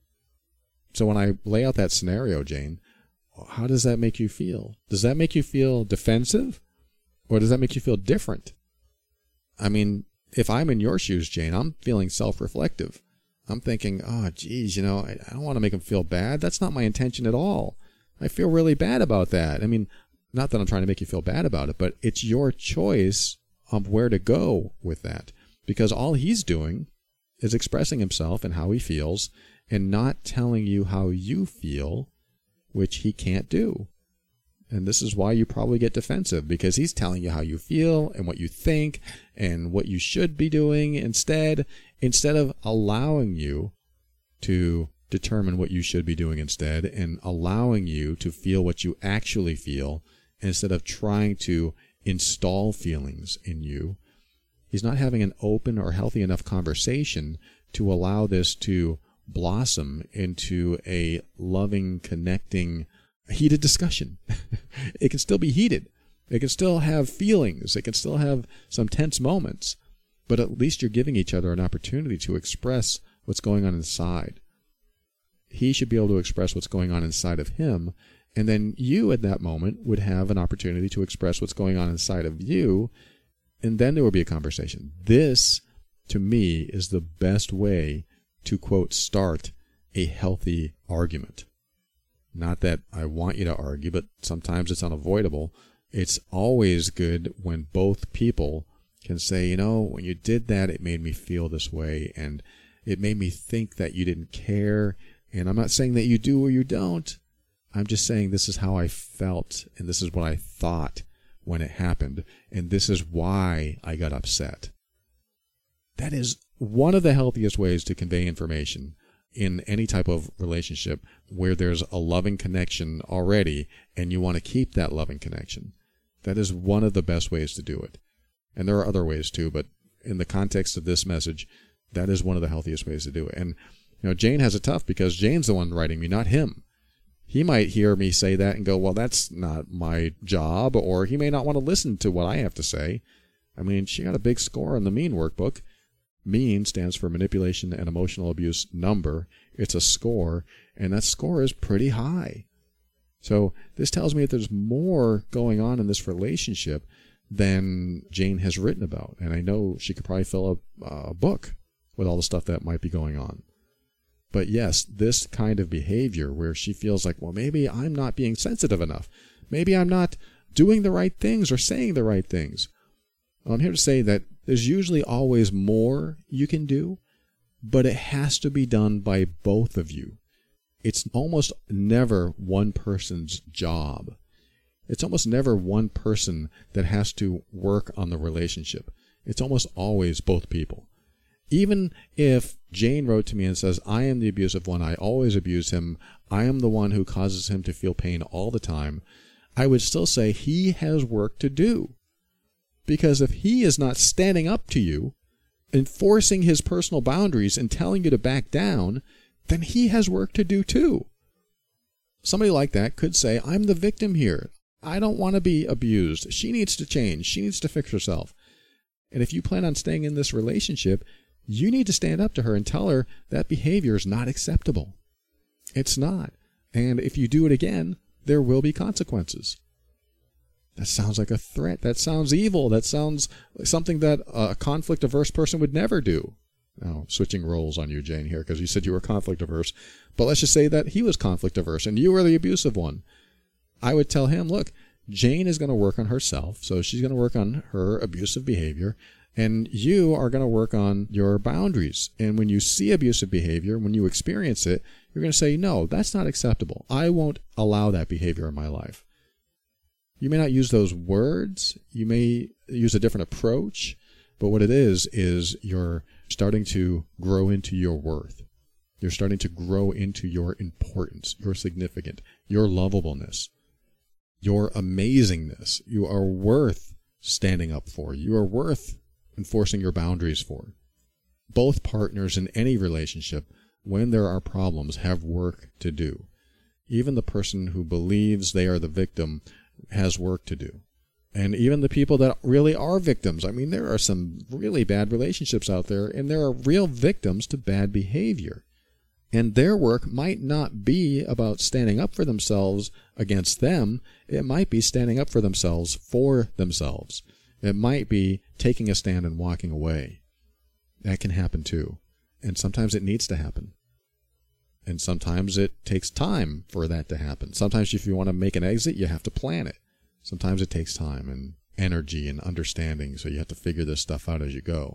So when I lay out that scenario, Jane, how does that make you feel? Does that make you feel defensive? Or does that make you feel different? I mean, if I'm in your shoes, Jane, I'm feeling self-reflective. I'm thinking, oh, geez, you know, I, I don't want to make him feel bad. That's not my intention at all. I feel really bad about that. I mean, not that I'm trying to make you feel bad about it, but it's your choice of where to go with that. Because all he's doing is expressing himself and how he feels and not telling you how you feel, which he can't do. And this is why you probably get defensive, because he's telling you how you feel and what you think and what you should be doing instead, instead of allowing you to determine what you should be doing instead and allowing you to feel what you actually feel instead of trying to install feelings in you. He's not having an open or healthy enough conversation to allow this to blossom into a loving, connecting, heated discussion. It can still be heated. It can still have feelings. It can still have some tense moments. But at least you're giving each other an opportunity to express what's going on inside. He should be able to express what's going on inside of him. And then you at that moment would have an opportunity to express what's going on inside of you. And then there will be a conversation. This, to me, is the best way to, quote, start a healthy argument. Not that I want you to argue, but sometimes it's unavoidable. It's always good when both people can say, you know, when you did that, it made me feel this way, and it made me think that you didn't care. And I'm not saying that you do or you don't. I'm just saying this is how I felt, and this is what I thought when it happened, and this is why I got upset. That is one of the healthiest ways to convey information in any type of relationship where there's a loving connection already and you want to keep that loving connection. That is one of the best ways to do it. And there are other ways too, but in the context of this message, that is one of the healthiest ways to do it. And you know, Jane has it tough because Jane's the one writing me, not him. He might hear me say that and go, well, that's not my job, or he may not want to listen to what I have to say. I mean, she got a big score on the MEAN workbook. MEAN stands for Manipulation and Emotional Abuse Number. It's a score, and that score is pretty high. So this tells me that there's more going on in this relationship than Jane has written about. And I know she could probably fill a, a book with all the stuff that might be going on. But yes, this kind of behavior where she feels like, well, maybe I'm not being sensitive enough. Maybe I'm not doing the right things or saying the right things. Well, I'm here to say that there's usually always more you can do, but it has to be done by both of you. It's almost never one person's job. It's almost never one person that has to work on the relationship. It's almost always both people. Even if Jane wrote to me and says, I am the abusive one, I always abuse him, I am the one who causes him to feel pain all the time, I would still say he has work to do. Because if he is not standing up to you, enforcing his personal boundaries and telling you to back down, then he has work to do too. Somebody like that could say, I'm the victim here. I don't want to be abused. She needs to change. She needs to fix herself. And if you plan on staying in this relationship, you need to stand up to her and tell her that behavior is not acceptable. It's not. And if you do it again, there will be consequences. That sounds like a threat. That sounds evil. That sounds like something that a conflict-averse person would never do. Now, switching roles on you, Jane, here, because you said you were conflict-averse. But let's just say that he was conflict-averse and you were the abusive one. I would tell him, look, Jane is going to work on herself, so she's going to work on her abusive behavior, And you are going to work on your boundaries. And when you see abusive behavior, when you experience it, you're going to say, no, that's not acceptable. I won't allow that behavior in my life. You may not use those words. You may use a different approach. But what it is, is you're starting to grow into your worth. You're starting to grow into your importance, your significance, your lovableness, your amazingness. You are worth standing up for. You are worth enforcing your boundaries for. Both partners in any relationship, when there are problems, have work to do. Even the person who believes they are the victim has work to do. And even the people that really are victims. I mean, there are some really bad relationships out there, and there are real victims to bad behavior. And their work might not be about standing up for themselves against them. It might be standing up for themselves for themselves. It might be taking a stand and walking away. That can happen too. And sometimes it needs to happen. And sometimes it takes time for that to happen. Sometimes if you want to make an exit, you have to plan it. Sometimes it takes time and energy and understanding, so you have to figure this stuff out as you go.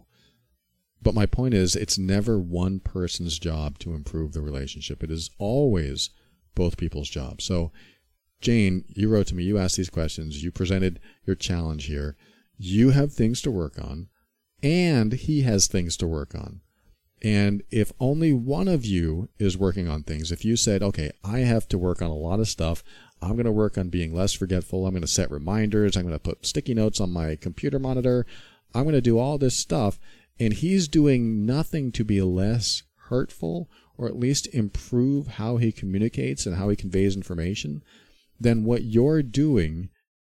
But my point is, it's never one person's job to improve the relationship. It is always both people's job. So, Jane, you wrote to me, you asked these questions, you presented your challenge here. You have things to work on, and he has things to work on. And if only one of you is working on things, if you said, okay, I have to work on a lot of stuff, I'm going to work on being less forgetful, I'm going to set reminders, I'm going to put sticky notes on my computer monitor, I'm going to do all this stuff, and he's doing nothing to be less hurtful or at least improve how he communicates and how he conveys information, then what you're doing,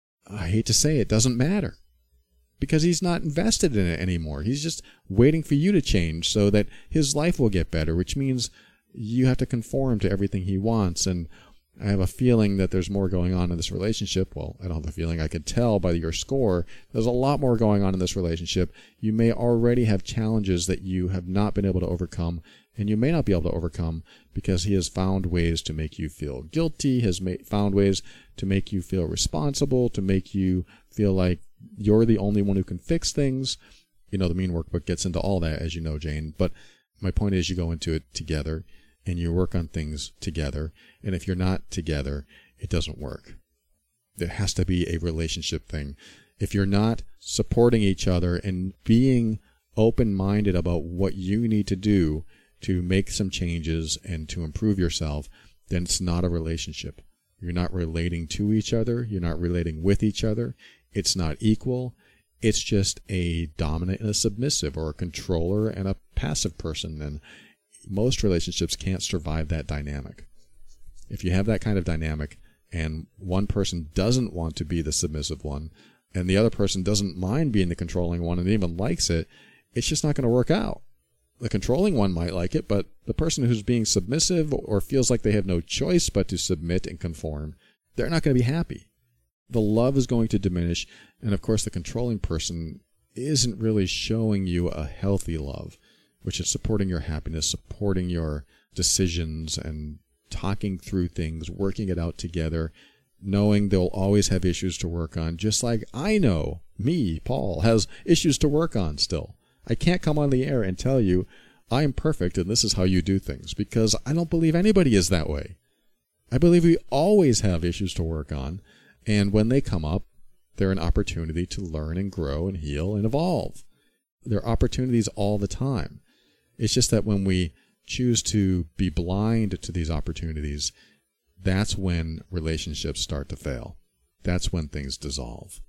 I hate to say it, doesn't matter. Because he's not invested in it anymore. He's just waiting for you to change so that his life will get better, which means you have to conform to everything he wants. And I have a feeling that there's more going on in this relationship. Well, I don't have a feeling. I could tell by your score. There's a lot more going on in this relationship. You may already have challenges that you have not been able to overcome, and you may not be able to overcome because he has found ways to make you feel guilty, has ma- found ways to make you feel responsible, to make you feel like you're the only one who can fix things. You know, the Mean Workbook gets into all that, as you know, Jane. But my point is, you go into it together and you work on things together. And if you're not together, it doesn't work. It has to be a relationship thing. If you're not supporting each other and being open-minded about what you need to do to make some changes and to improve yourself, then it's not a relationship. You're not relating to each other. You're not relating with each other. It's not equal. It's just a dominant and a submissive, or a controller and a passive person. And most relationships can't survive that dynamic. If you have that kind of dynamic and one person doesn't want to be the submissive one and the other person doesn't mind being the controlling one and even likes it, it's just not going to work out. The controlling one might like it, but the person who's being submissive or feels like they have no choice but to submit and conform, they're not going to be happy. The love is going to diminish, and of course the controlling person isn't really showing you a healthy love, which is supporting your happiness, supporting your decisions, and talking through things, working it out together, knowing they'll always have issues to work on, just like I know, me, Paul, has issues to work on still. I can't come on the air and tell you I am perfect and this is how you do things, because I don't believe anybody is that way. I believe we always have issues to work on, and when they come up, they're an opportunity to learn and grow and heal and evolve. They're opportunities all the time. It's just that when we choose to be blind to these opportunities, that's when relationships start to fail. That's when things dissolve.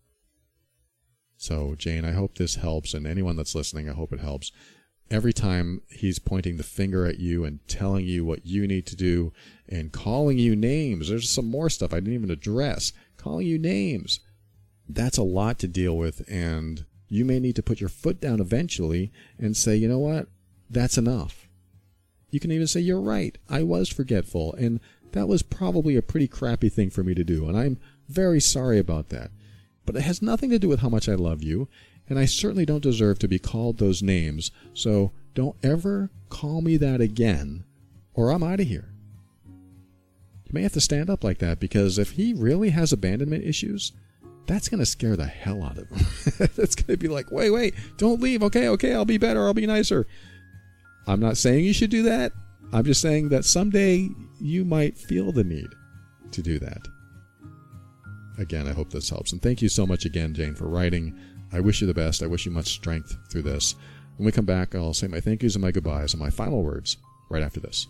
So, Jane, I hope this helps, and anyone that's listening, I hope it helps. Every time he's pointing the finger at you and telling you what you need to do and calling you names, there's some more stuff I didn't even address, calling you names. That's a lot to deal with, and you may need to put your foot down eventually and say, you know what, that's enough. You can even say, you're right, I was forgetful, and that was probably a pretty crappy thing for me to do, and I'm very sorry about that. But it has nothing to do with how much I love you, and I certainly don't deserve to be called those names, so don't ever call me that again, or I'm out of here. You may have to stand up like that, because if he really has abandonment issues, that's going to scare the hell out of them. It's going to be like, wait, wait, don't leave. Okay, okay, I'll be better. I'll be nicer. I'm not saying you should do that. I'm just saying that someday you might feel the need to do that. Again, I hope this helps. And thank you so much again, Jane, for writing. I wish you the best. I wish you much strength through this. When we come back, I'll say my thank yous and my goodbyes and my final words right after this.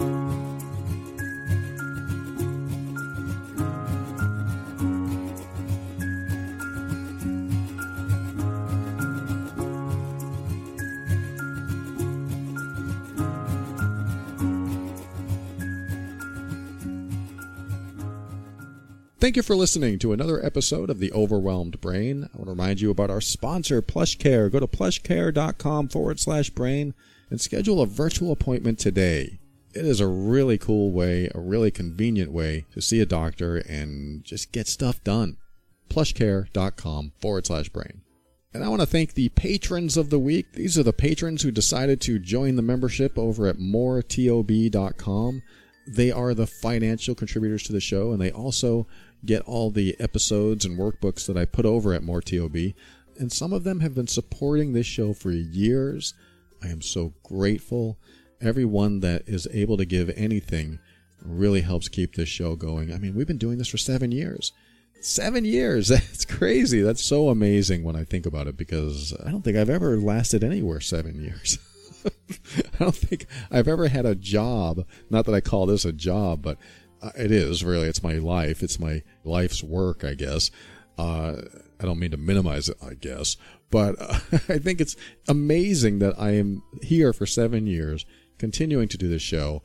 Thank you for listening to another episode of The Overwhelmed Brain. I want to remind you about our sponsor, PlushCare. Go to plushcare.com forward slash brain and schedule a virtual appointment today. It is a really cool way, a really convenient way to see a doctor and just get stuff done. plushcare.com forward slash brain. And I want to thank the patrons of the week. These are the patrons who decided to join the membership over at more tob dot com. They are the financial contributors to the show, and they also get all the episodes and workbooks that I put over at more tob. And some of them have been supporting this show for years. I am so grateful. Everyone that is able to give anything really helps keep this show going. I mean, we've been doing this for seven years. Seven years! That's crazy. That's so amazing when I think about it, because I don't think I've ever lasted anywhere seven years. I don't think I've ever had a job. Not that I call this a job, but it is, really. It's my life. It's my life's work, I guess. Uh, I don't mean to minimize it, I guess. But uh, I think it's amazing that I am here for seven years, continuing to do this show.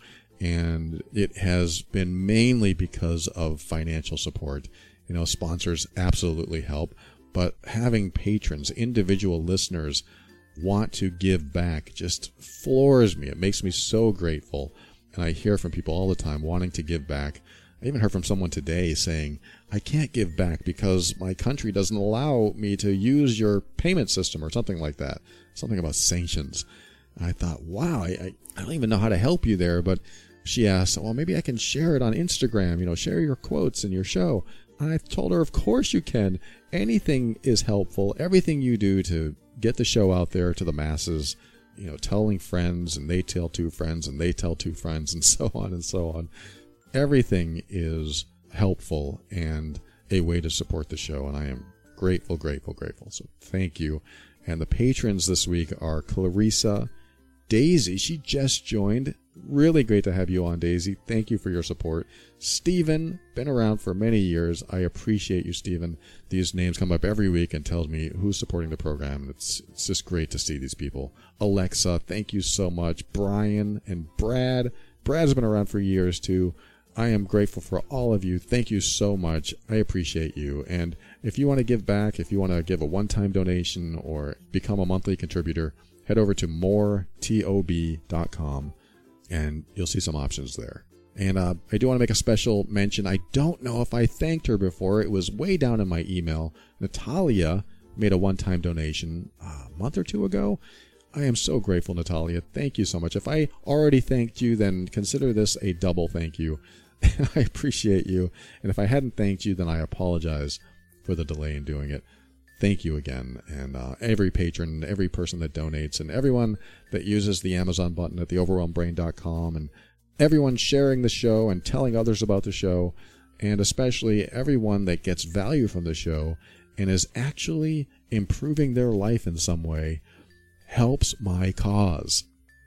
And it has been mainly because of financial support. You know, sponsors absolutely help. But having patrons, individual listeners, want to give back just floors me. It makes me so grateful. And I hear from people all the time wanting to give back. I even heard from someone today saying, I can't give back because my country doesn't allow me to use your payment system or something like that. Something about sanctions. And I thought, wow, I, I, I don't even know how to help you there. But she asked, well, maybe I can share it on Instagram, you know, share your quotes in your show. And I told her, of course you can. Anything is helpful. Everything you do to get the show out there to the masses, you know, telling friends, and they tell two friends, and they tell two friends, and so on and so on. Everything is helpful and a way to support the show, and I am grateful, grateful, grateful. So thank you. And the patrons this week are Clarissa, Daisy. She just joined. Really great to have you on, Daisy. Thank you for your support. Stephen, been around for many years. I appreciate you, Stephen. These names come up every week and tells me who's supporting the program. It's it's just great to see these people. Alexa, thank you so much. Brian and Brad. Brad's been around for years, too. I am grateful for all of you. Thank you so much. I appreciate you. And if you want to give back, if you want to give a one-time donation or become a monthly contributor, head over to more tob dot com. And you'll see some options there. And uh, I do want to make a special mention. I don't know if I thanked her before. It was way down in my email. Natalia made a one-time donation uh, a month or two ago. I am so grateful, Natalia. Thank you so much. If I already thanked you, then consider this a double thank you. I appreciate you. And if I hadn't thanked you, then I apologize for the delay in doing it. Thank you again. And uh, every patron, every person that donates, and everyone that uses the Amazon button at the overwhelmed brain dot com, and everyone sharing the show and telling others about the show, and especially everyone that gets value from the show and is actually improving their life in some way, helps my cause.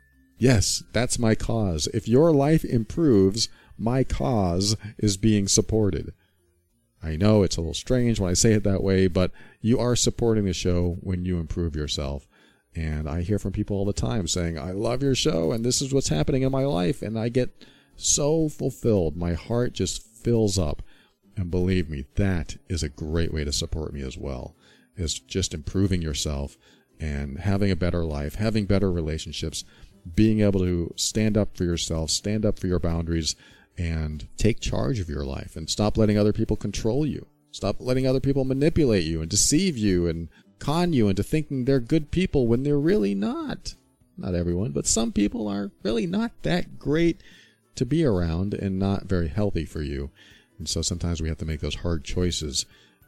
Yes, that's my cause. If your life improves, my cause is being supported. I know it's a little strange when I say it that way, but you are supporting the show when you improve yourself. And I hear from people all the time saying, I love your show, and this is what's happening in my life. And I get so fulfilled. My heart just fills up. And believe me, that is a great way to support me as well, is just improving yourself and having a better life, having better relationships, being able to stand up for yourself, stand up for your boundaries, and take charge of your life and stop letting other people control you. Stop letting other people manipulate you and deceive you and con you into thinking they're good people when they're really not. Not everyone, but some people are really not that great to be around and not very healthy for you. And so sometimes we have to make those hard choices.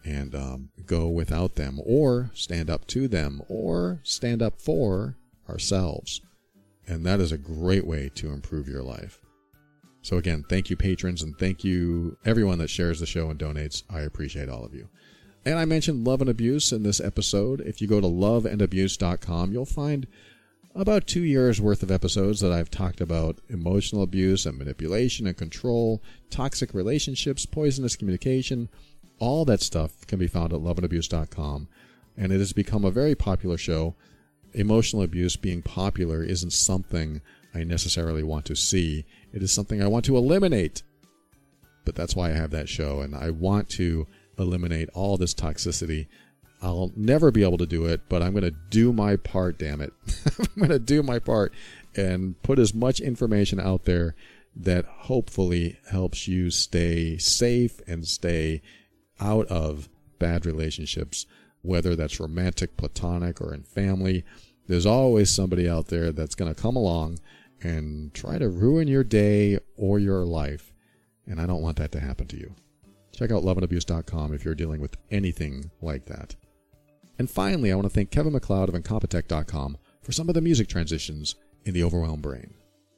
and um, go without them, or stand up to them, or stand up for ourselves. And that is a great way to improve your life. So again, thank you, patrons, and thank you everyone that shares the show and donates. I appreciate all of you. And I mentioned love and abuse in this episode. If you go to love and abuse dot com, you'll find about two years worth of episodes that I've talked about emotional abuse and manipulation and control, toxic relationships, poisonous communication. All that stuff can be found at love and abuse dot com. And it has become a very popular show. Emotional abuse being popular isn't something I necessarily want to see. It is something I want to eliminate. But that's why I have that show, and I want to eliminate all this toxicity. I'll never be able to do it, but I'm going to do my part, damn it. I'm going to do my part and put as much information out there that hopefully helps you stay safe and stay out of bad relationships, whether that's romantic, platonic, or in family. There's always somebody out there that's going to come along and try to ruin your day or your life, and I don't want that to happen to you. Check out love and abuse dot com if you're dealing with anything like that. And finally, I want to thank Kevin MacLeod of Incompetech dot com for some of the music transitions in The Overwhelmed Brain.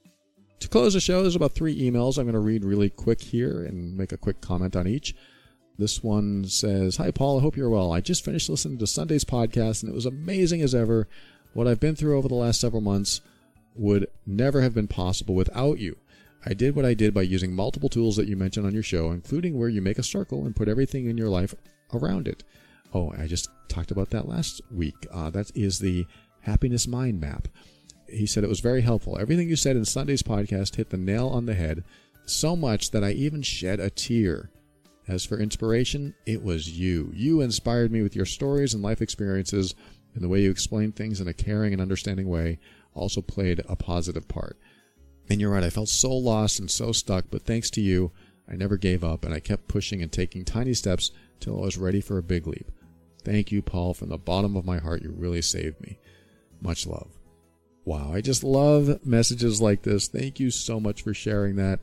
To close the show, there's about three emails I'm going to read really quick here and make a quick comment on each. This one says, "Hi, Paul. I hope you're well. I just finished listening to Sunday's podcast, and it was amazing as ever. What I've been through over the last several months would never have been possible without you. I did what I did by using multiple tools that you mentioned on your show, including where you make a circle and put everything in your life around it." Oh, I just talked about that last week. Uh, that is the happiness mind map. He said it was very helpful. Everything you said in Sunday's podcast hit the nail on the head, so much that I even shed a tear. As for inspiration, it was you. You inspired me with your stories and life experiences, and the way you explained things in a caring and understanding way also played a positive part. And you're right, I felt so lost and so stuck, but thanks to you, I never gave up, and I kept pushing and taking tiny steps till I was ready for a big leap. Thank you, Paul, from the bottom of my heart. You really saved me. Much love. Wow, I just love messages like this. Thank you so much for sharing that.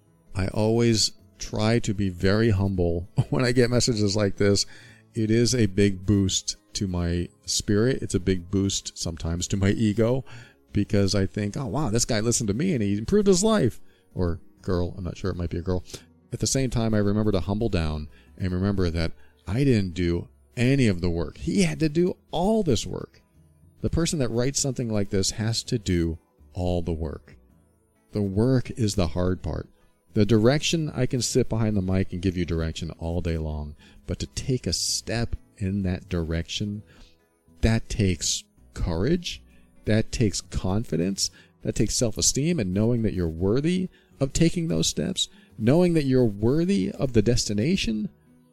I always try to be very humble when I get messages like this. It is a big boost to my spirit. It's a big boost sometimes to my ego, because I think, oh, wow, this guy listened to me and he improved his life. Or girl, I'm not sure, it might be a girl. At the same time, I remember to humble down and remember that I didn't do any of the work. He had to do all this work. The person that writes something like this has to do all the work. The work is the hard part. The direction, I can sit behind the mic and give you direction all day long. But to take a step in that direction, that takes courage. That takes confidence. That takes self-esteem and knowing that you're worthy of taking those steps. Knowing that you're worthy of the destination.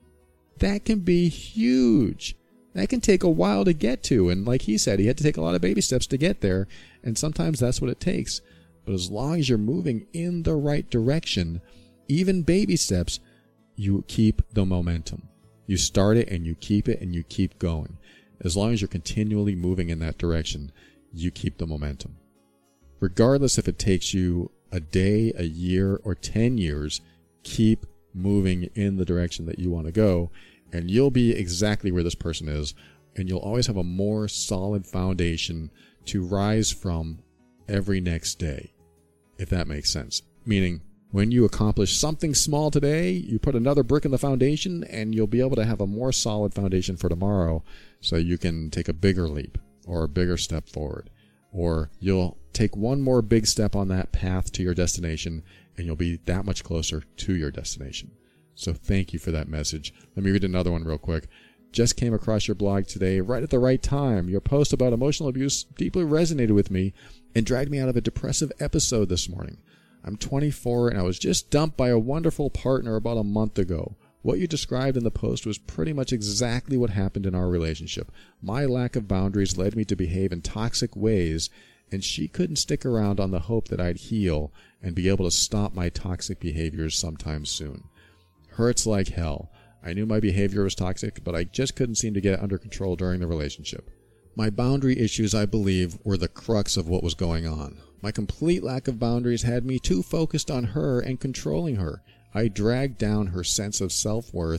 That can be huge. That can take a while to get to. And like he said, he had to take a lot of baby steps to get there. And sometimes that's what it takes. But as long as you're moving in the right direction, even baby steps, you keep the momentum. You start it and you keep it and you keep going. As long as you're continually moving in that direction, you keep the momentum. Regardless if it takes you a day, a year, or ten years, keep moving in the direction that you want to go, and you'll be exactly where this person is, and you'll always have a more solid foundation to rise from every next day, if that makes sense. Meaning, when you accomplish something small today, you put another brick in the foundation, and you'll be able to have a more solid foundation for tomorrow, so you can take a bigger leap, or a bigger step forward. Or you'll take one more big step on that path to your destination, and you'll be that much closer to your destination. So thank you for that message. Let me read another one real quick. Just came across your blog today, right at the right time. Your post about emotional abuse deeply resonated with me and dragged me out of a depressive episode this morning. I'm twenty-four, and I was just dumped by a wonderful partner about a month ago. What you described in the post was pretty much exactly what happened in our relationship. My lack of boundaries led me to behave in toxic ways, and she couldn't stick around on the hope that I'd heal and be able to stop my toxic behaviors sometime soon. Hurts like hell. I knew my behavior was toxic, but I just couldn't seem to get it under control during the relationship. My boundary issues, I believe, were the crux of what was going on. My complete lack of boundaries had me too focused on her and controlling her. I dragged down her sense of self-worth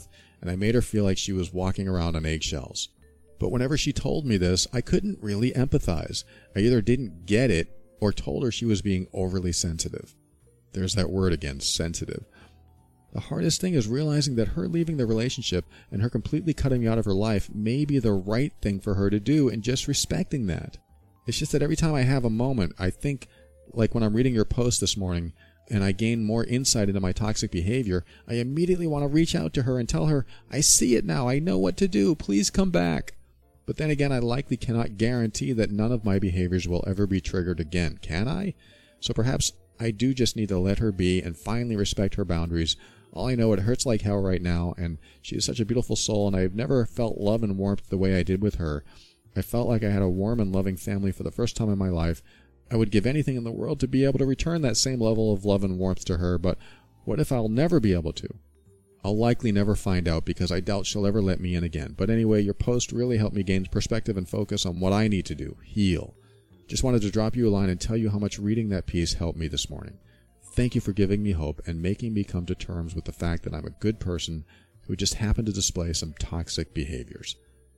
and I made her feel like she was walking around on eggshells. But whenever she told me this, I couldn't really empathize. I either didn't get it or told her she was being overly sensitive. There's that word again, sensitive. The hardest thing is realizing that her leaving the relationship and her completely cutting me out of her life may be the right thing for her to do, and just respecting that. It's just that every time I have a moment, I think, like when I'm reading your post this morning, and I gain more insight into my toxic behavior, I immediately want to reach out to her and tell her, I see it now, I know what to do, please come back. But then again, I likely cannot guarantee that none of my behaviors will ever be triggered again, can I? So perhaps I do just need to let her be and finally respect her boundaries. All I know, it hurts like hell right now, and she is such a beautiful soul, and I've never felt love and warmth the way I did with her. I felt like I had a warm and loving family for the first time in my life. I would give anything in the world to be able to return that same level of love and warmth to her, but what if I'll never be able to? I'll likely never find out, because I doubt she'll ever let me in again. But anyway, your post really helped me gain perspective and focus on what I need to do, heal. Just wanted to drop you a line and tell you how much reading that piece helped me this morning. Thank you for giving me hope and making me come to terms with the fact that I'm a good person who just happened to display some toxic behaviors.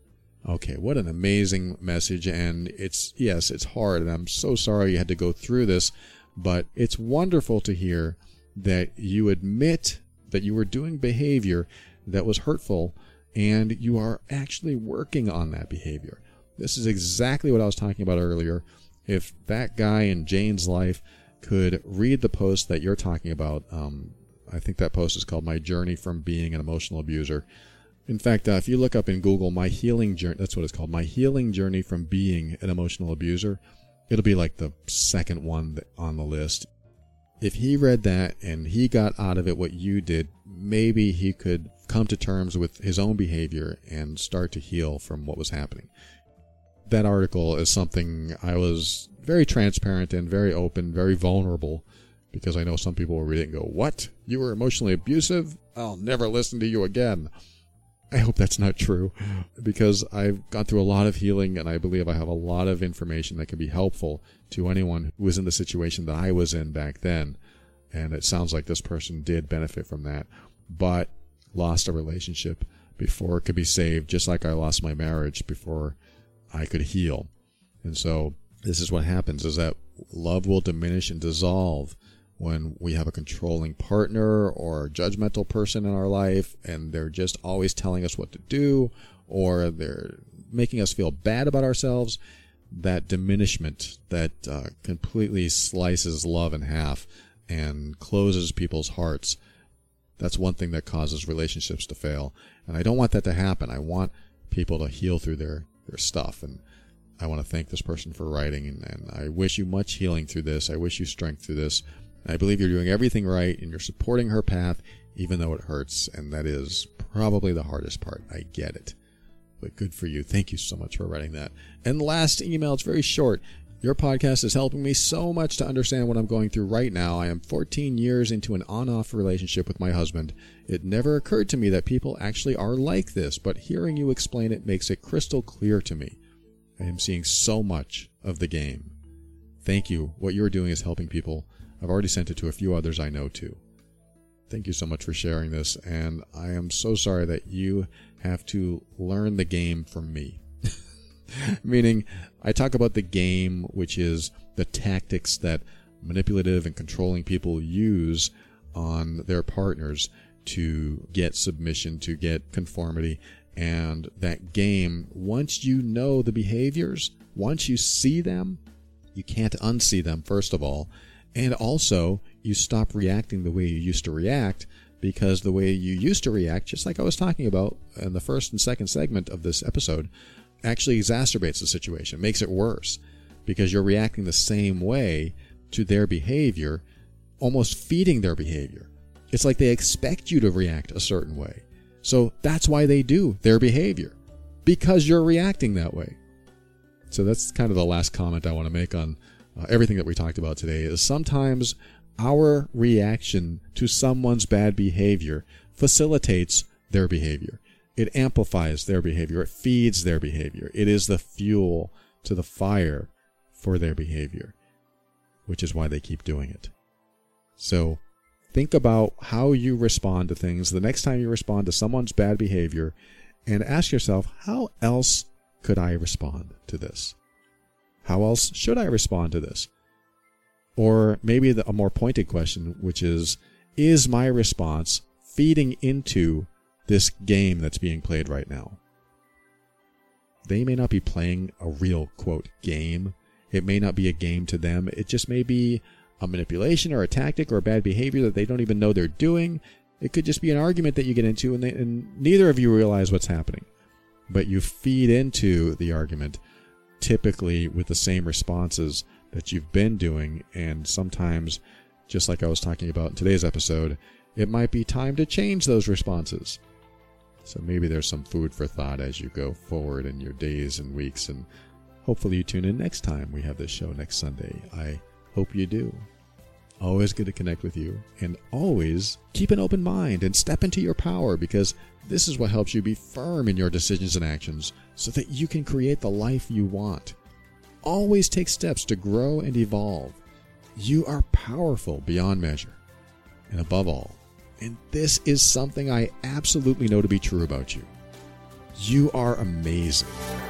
Okay, what an amazing message, and it's, yes, it's hard, and I'm so sorry you had to go through this, but it's wonderful to hear that you admit that you were doing behavior that was hurtful, and you are actually working on that behavior. This is exactly what I was talking about earlier. If that guy in Jane's life could read the post that you're talking about, um, I think that post is called My Journey from Being an Emotional Abuser. In fact, uh, if you look up in Google, My Healing Journey, that's what it's called, My Healing Journey from Being an Emotional Abuser, it'll be like the second one on the list. If he read that and he got out of it what you did, maybe he could come to terms with his own behavior and start to heal from what was happening. That article is something I was very transparent and very open, very vulnerable, because I know some people will read it and go, what? You were emotionally abusive? I'll never listen to you again. I hope that's not true, because I've gone through a lot of healing, and I believe I have a lot of information that can be helpful to anyone who was in the situation that I was in back then. And it sounds like this person did benefit from that, but lost a relationship before it could be saved, just like I lost my marriage before I could heal. And so this is what happens, is that love will diminish and dissolve when we have a controlling partner or a judgmental person in our life, and they're just always telling us what to do, or they're making us feel bad about ourselves. That diminishment that uh, completely slices love in half and closes people's hearts, that's one thing that causes relationships to fail. And I don't want that to happen. I want people to heal through their, their stuff. And I want to thank this person for writing, and, and I wish you much healing through this. I wish you strength through this. I believe you're doing everything right, and you're supporting her path, even though it hurts, and that is probably the hardest part. I get it. But good for you. Thank you so much for writing that. And last email, it's very short. Your podcast is helping me so much to understand what I'm going through right now. I am fourteen years into an on-off relationship with my husband. It never occurred to me that people actually are like this, but hearing you explain it makes it crystal clear to me. I am seeing so much of the game. Thank you. What you're doing is helping people. I've already sent it to a few others I know too. Thank you so much for sharing this, and I am so sorry that you have to learn the game from me. Meaning, I talk about the game, which is the tactics that manipulative and controlling people use on their partners to get submission, to get conformity. And that game, once you know the behaviors, once you see them, you can't unsee them, first of all. And also, you stop reacting the way you used to react, because the way you used to react, just like I was talking about in the first and second segment of this episode, actually exacerbates the situation, makes it worse, because you're reacting the same way to their behavior, almost feeding their behavior. It's like they expect you to react a certain way. So that's why they do their behavior, because you're reacting that way. So that's kind of the last comment I want to make on uh, everything that we talked about today, is sometimes our reaction to someone's bad behavior facilitates their behavior. It amplifies their behavior. It feeds their behavior. It is the fuel to the fire for their behavior, which is why they keep doing it. So Think about how you respond to things the next time you respond to someone's bad behavior, and ask yourself, how else could I respond to this? How else should I respond to this? Or maybe the, a more pointed question, which is, is my response feeding into this game that's being played right now? They may not be playing a real, quote, game. It may not be a game to them. It just may be a manipulation or a tactic or a bad behavior that they don't even know they're doing. It could just be an argument that you get into and, they, and neither of you realize what's happening. But you feed into the argument, typically with the same responses that you've been doing, and sometimes, just like I was talking about in today's episode, it might be time to change those responses. So maybe there's some food for thought as you go forward in your days and weeks, and hopefully you tune in next time we have this show next Sunday. I hope you do. Always good to connect with you, and always keep an open mind and step into your power, because this is what helps you be firm in your decisions and actions so that you can create the life you want. Always take steps to grow and evolve. You are powerful beyond measure. And above all, and this is something I absolutely know to be true about you, you are amazing.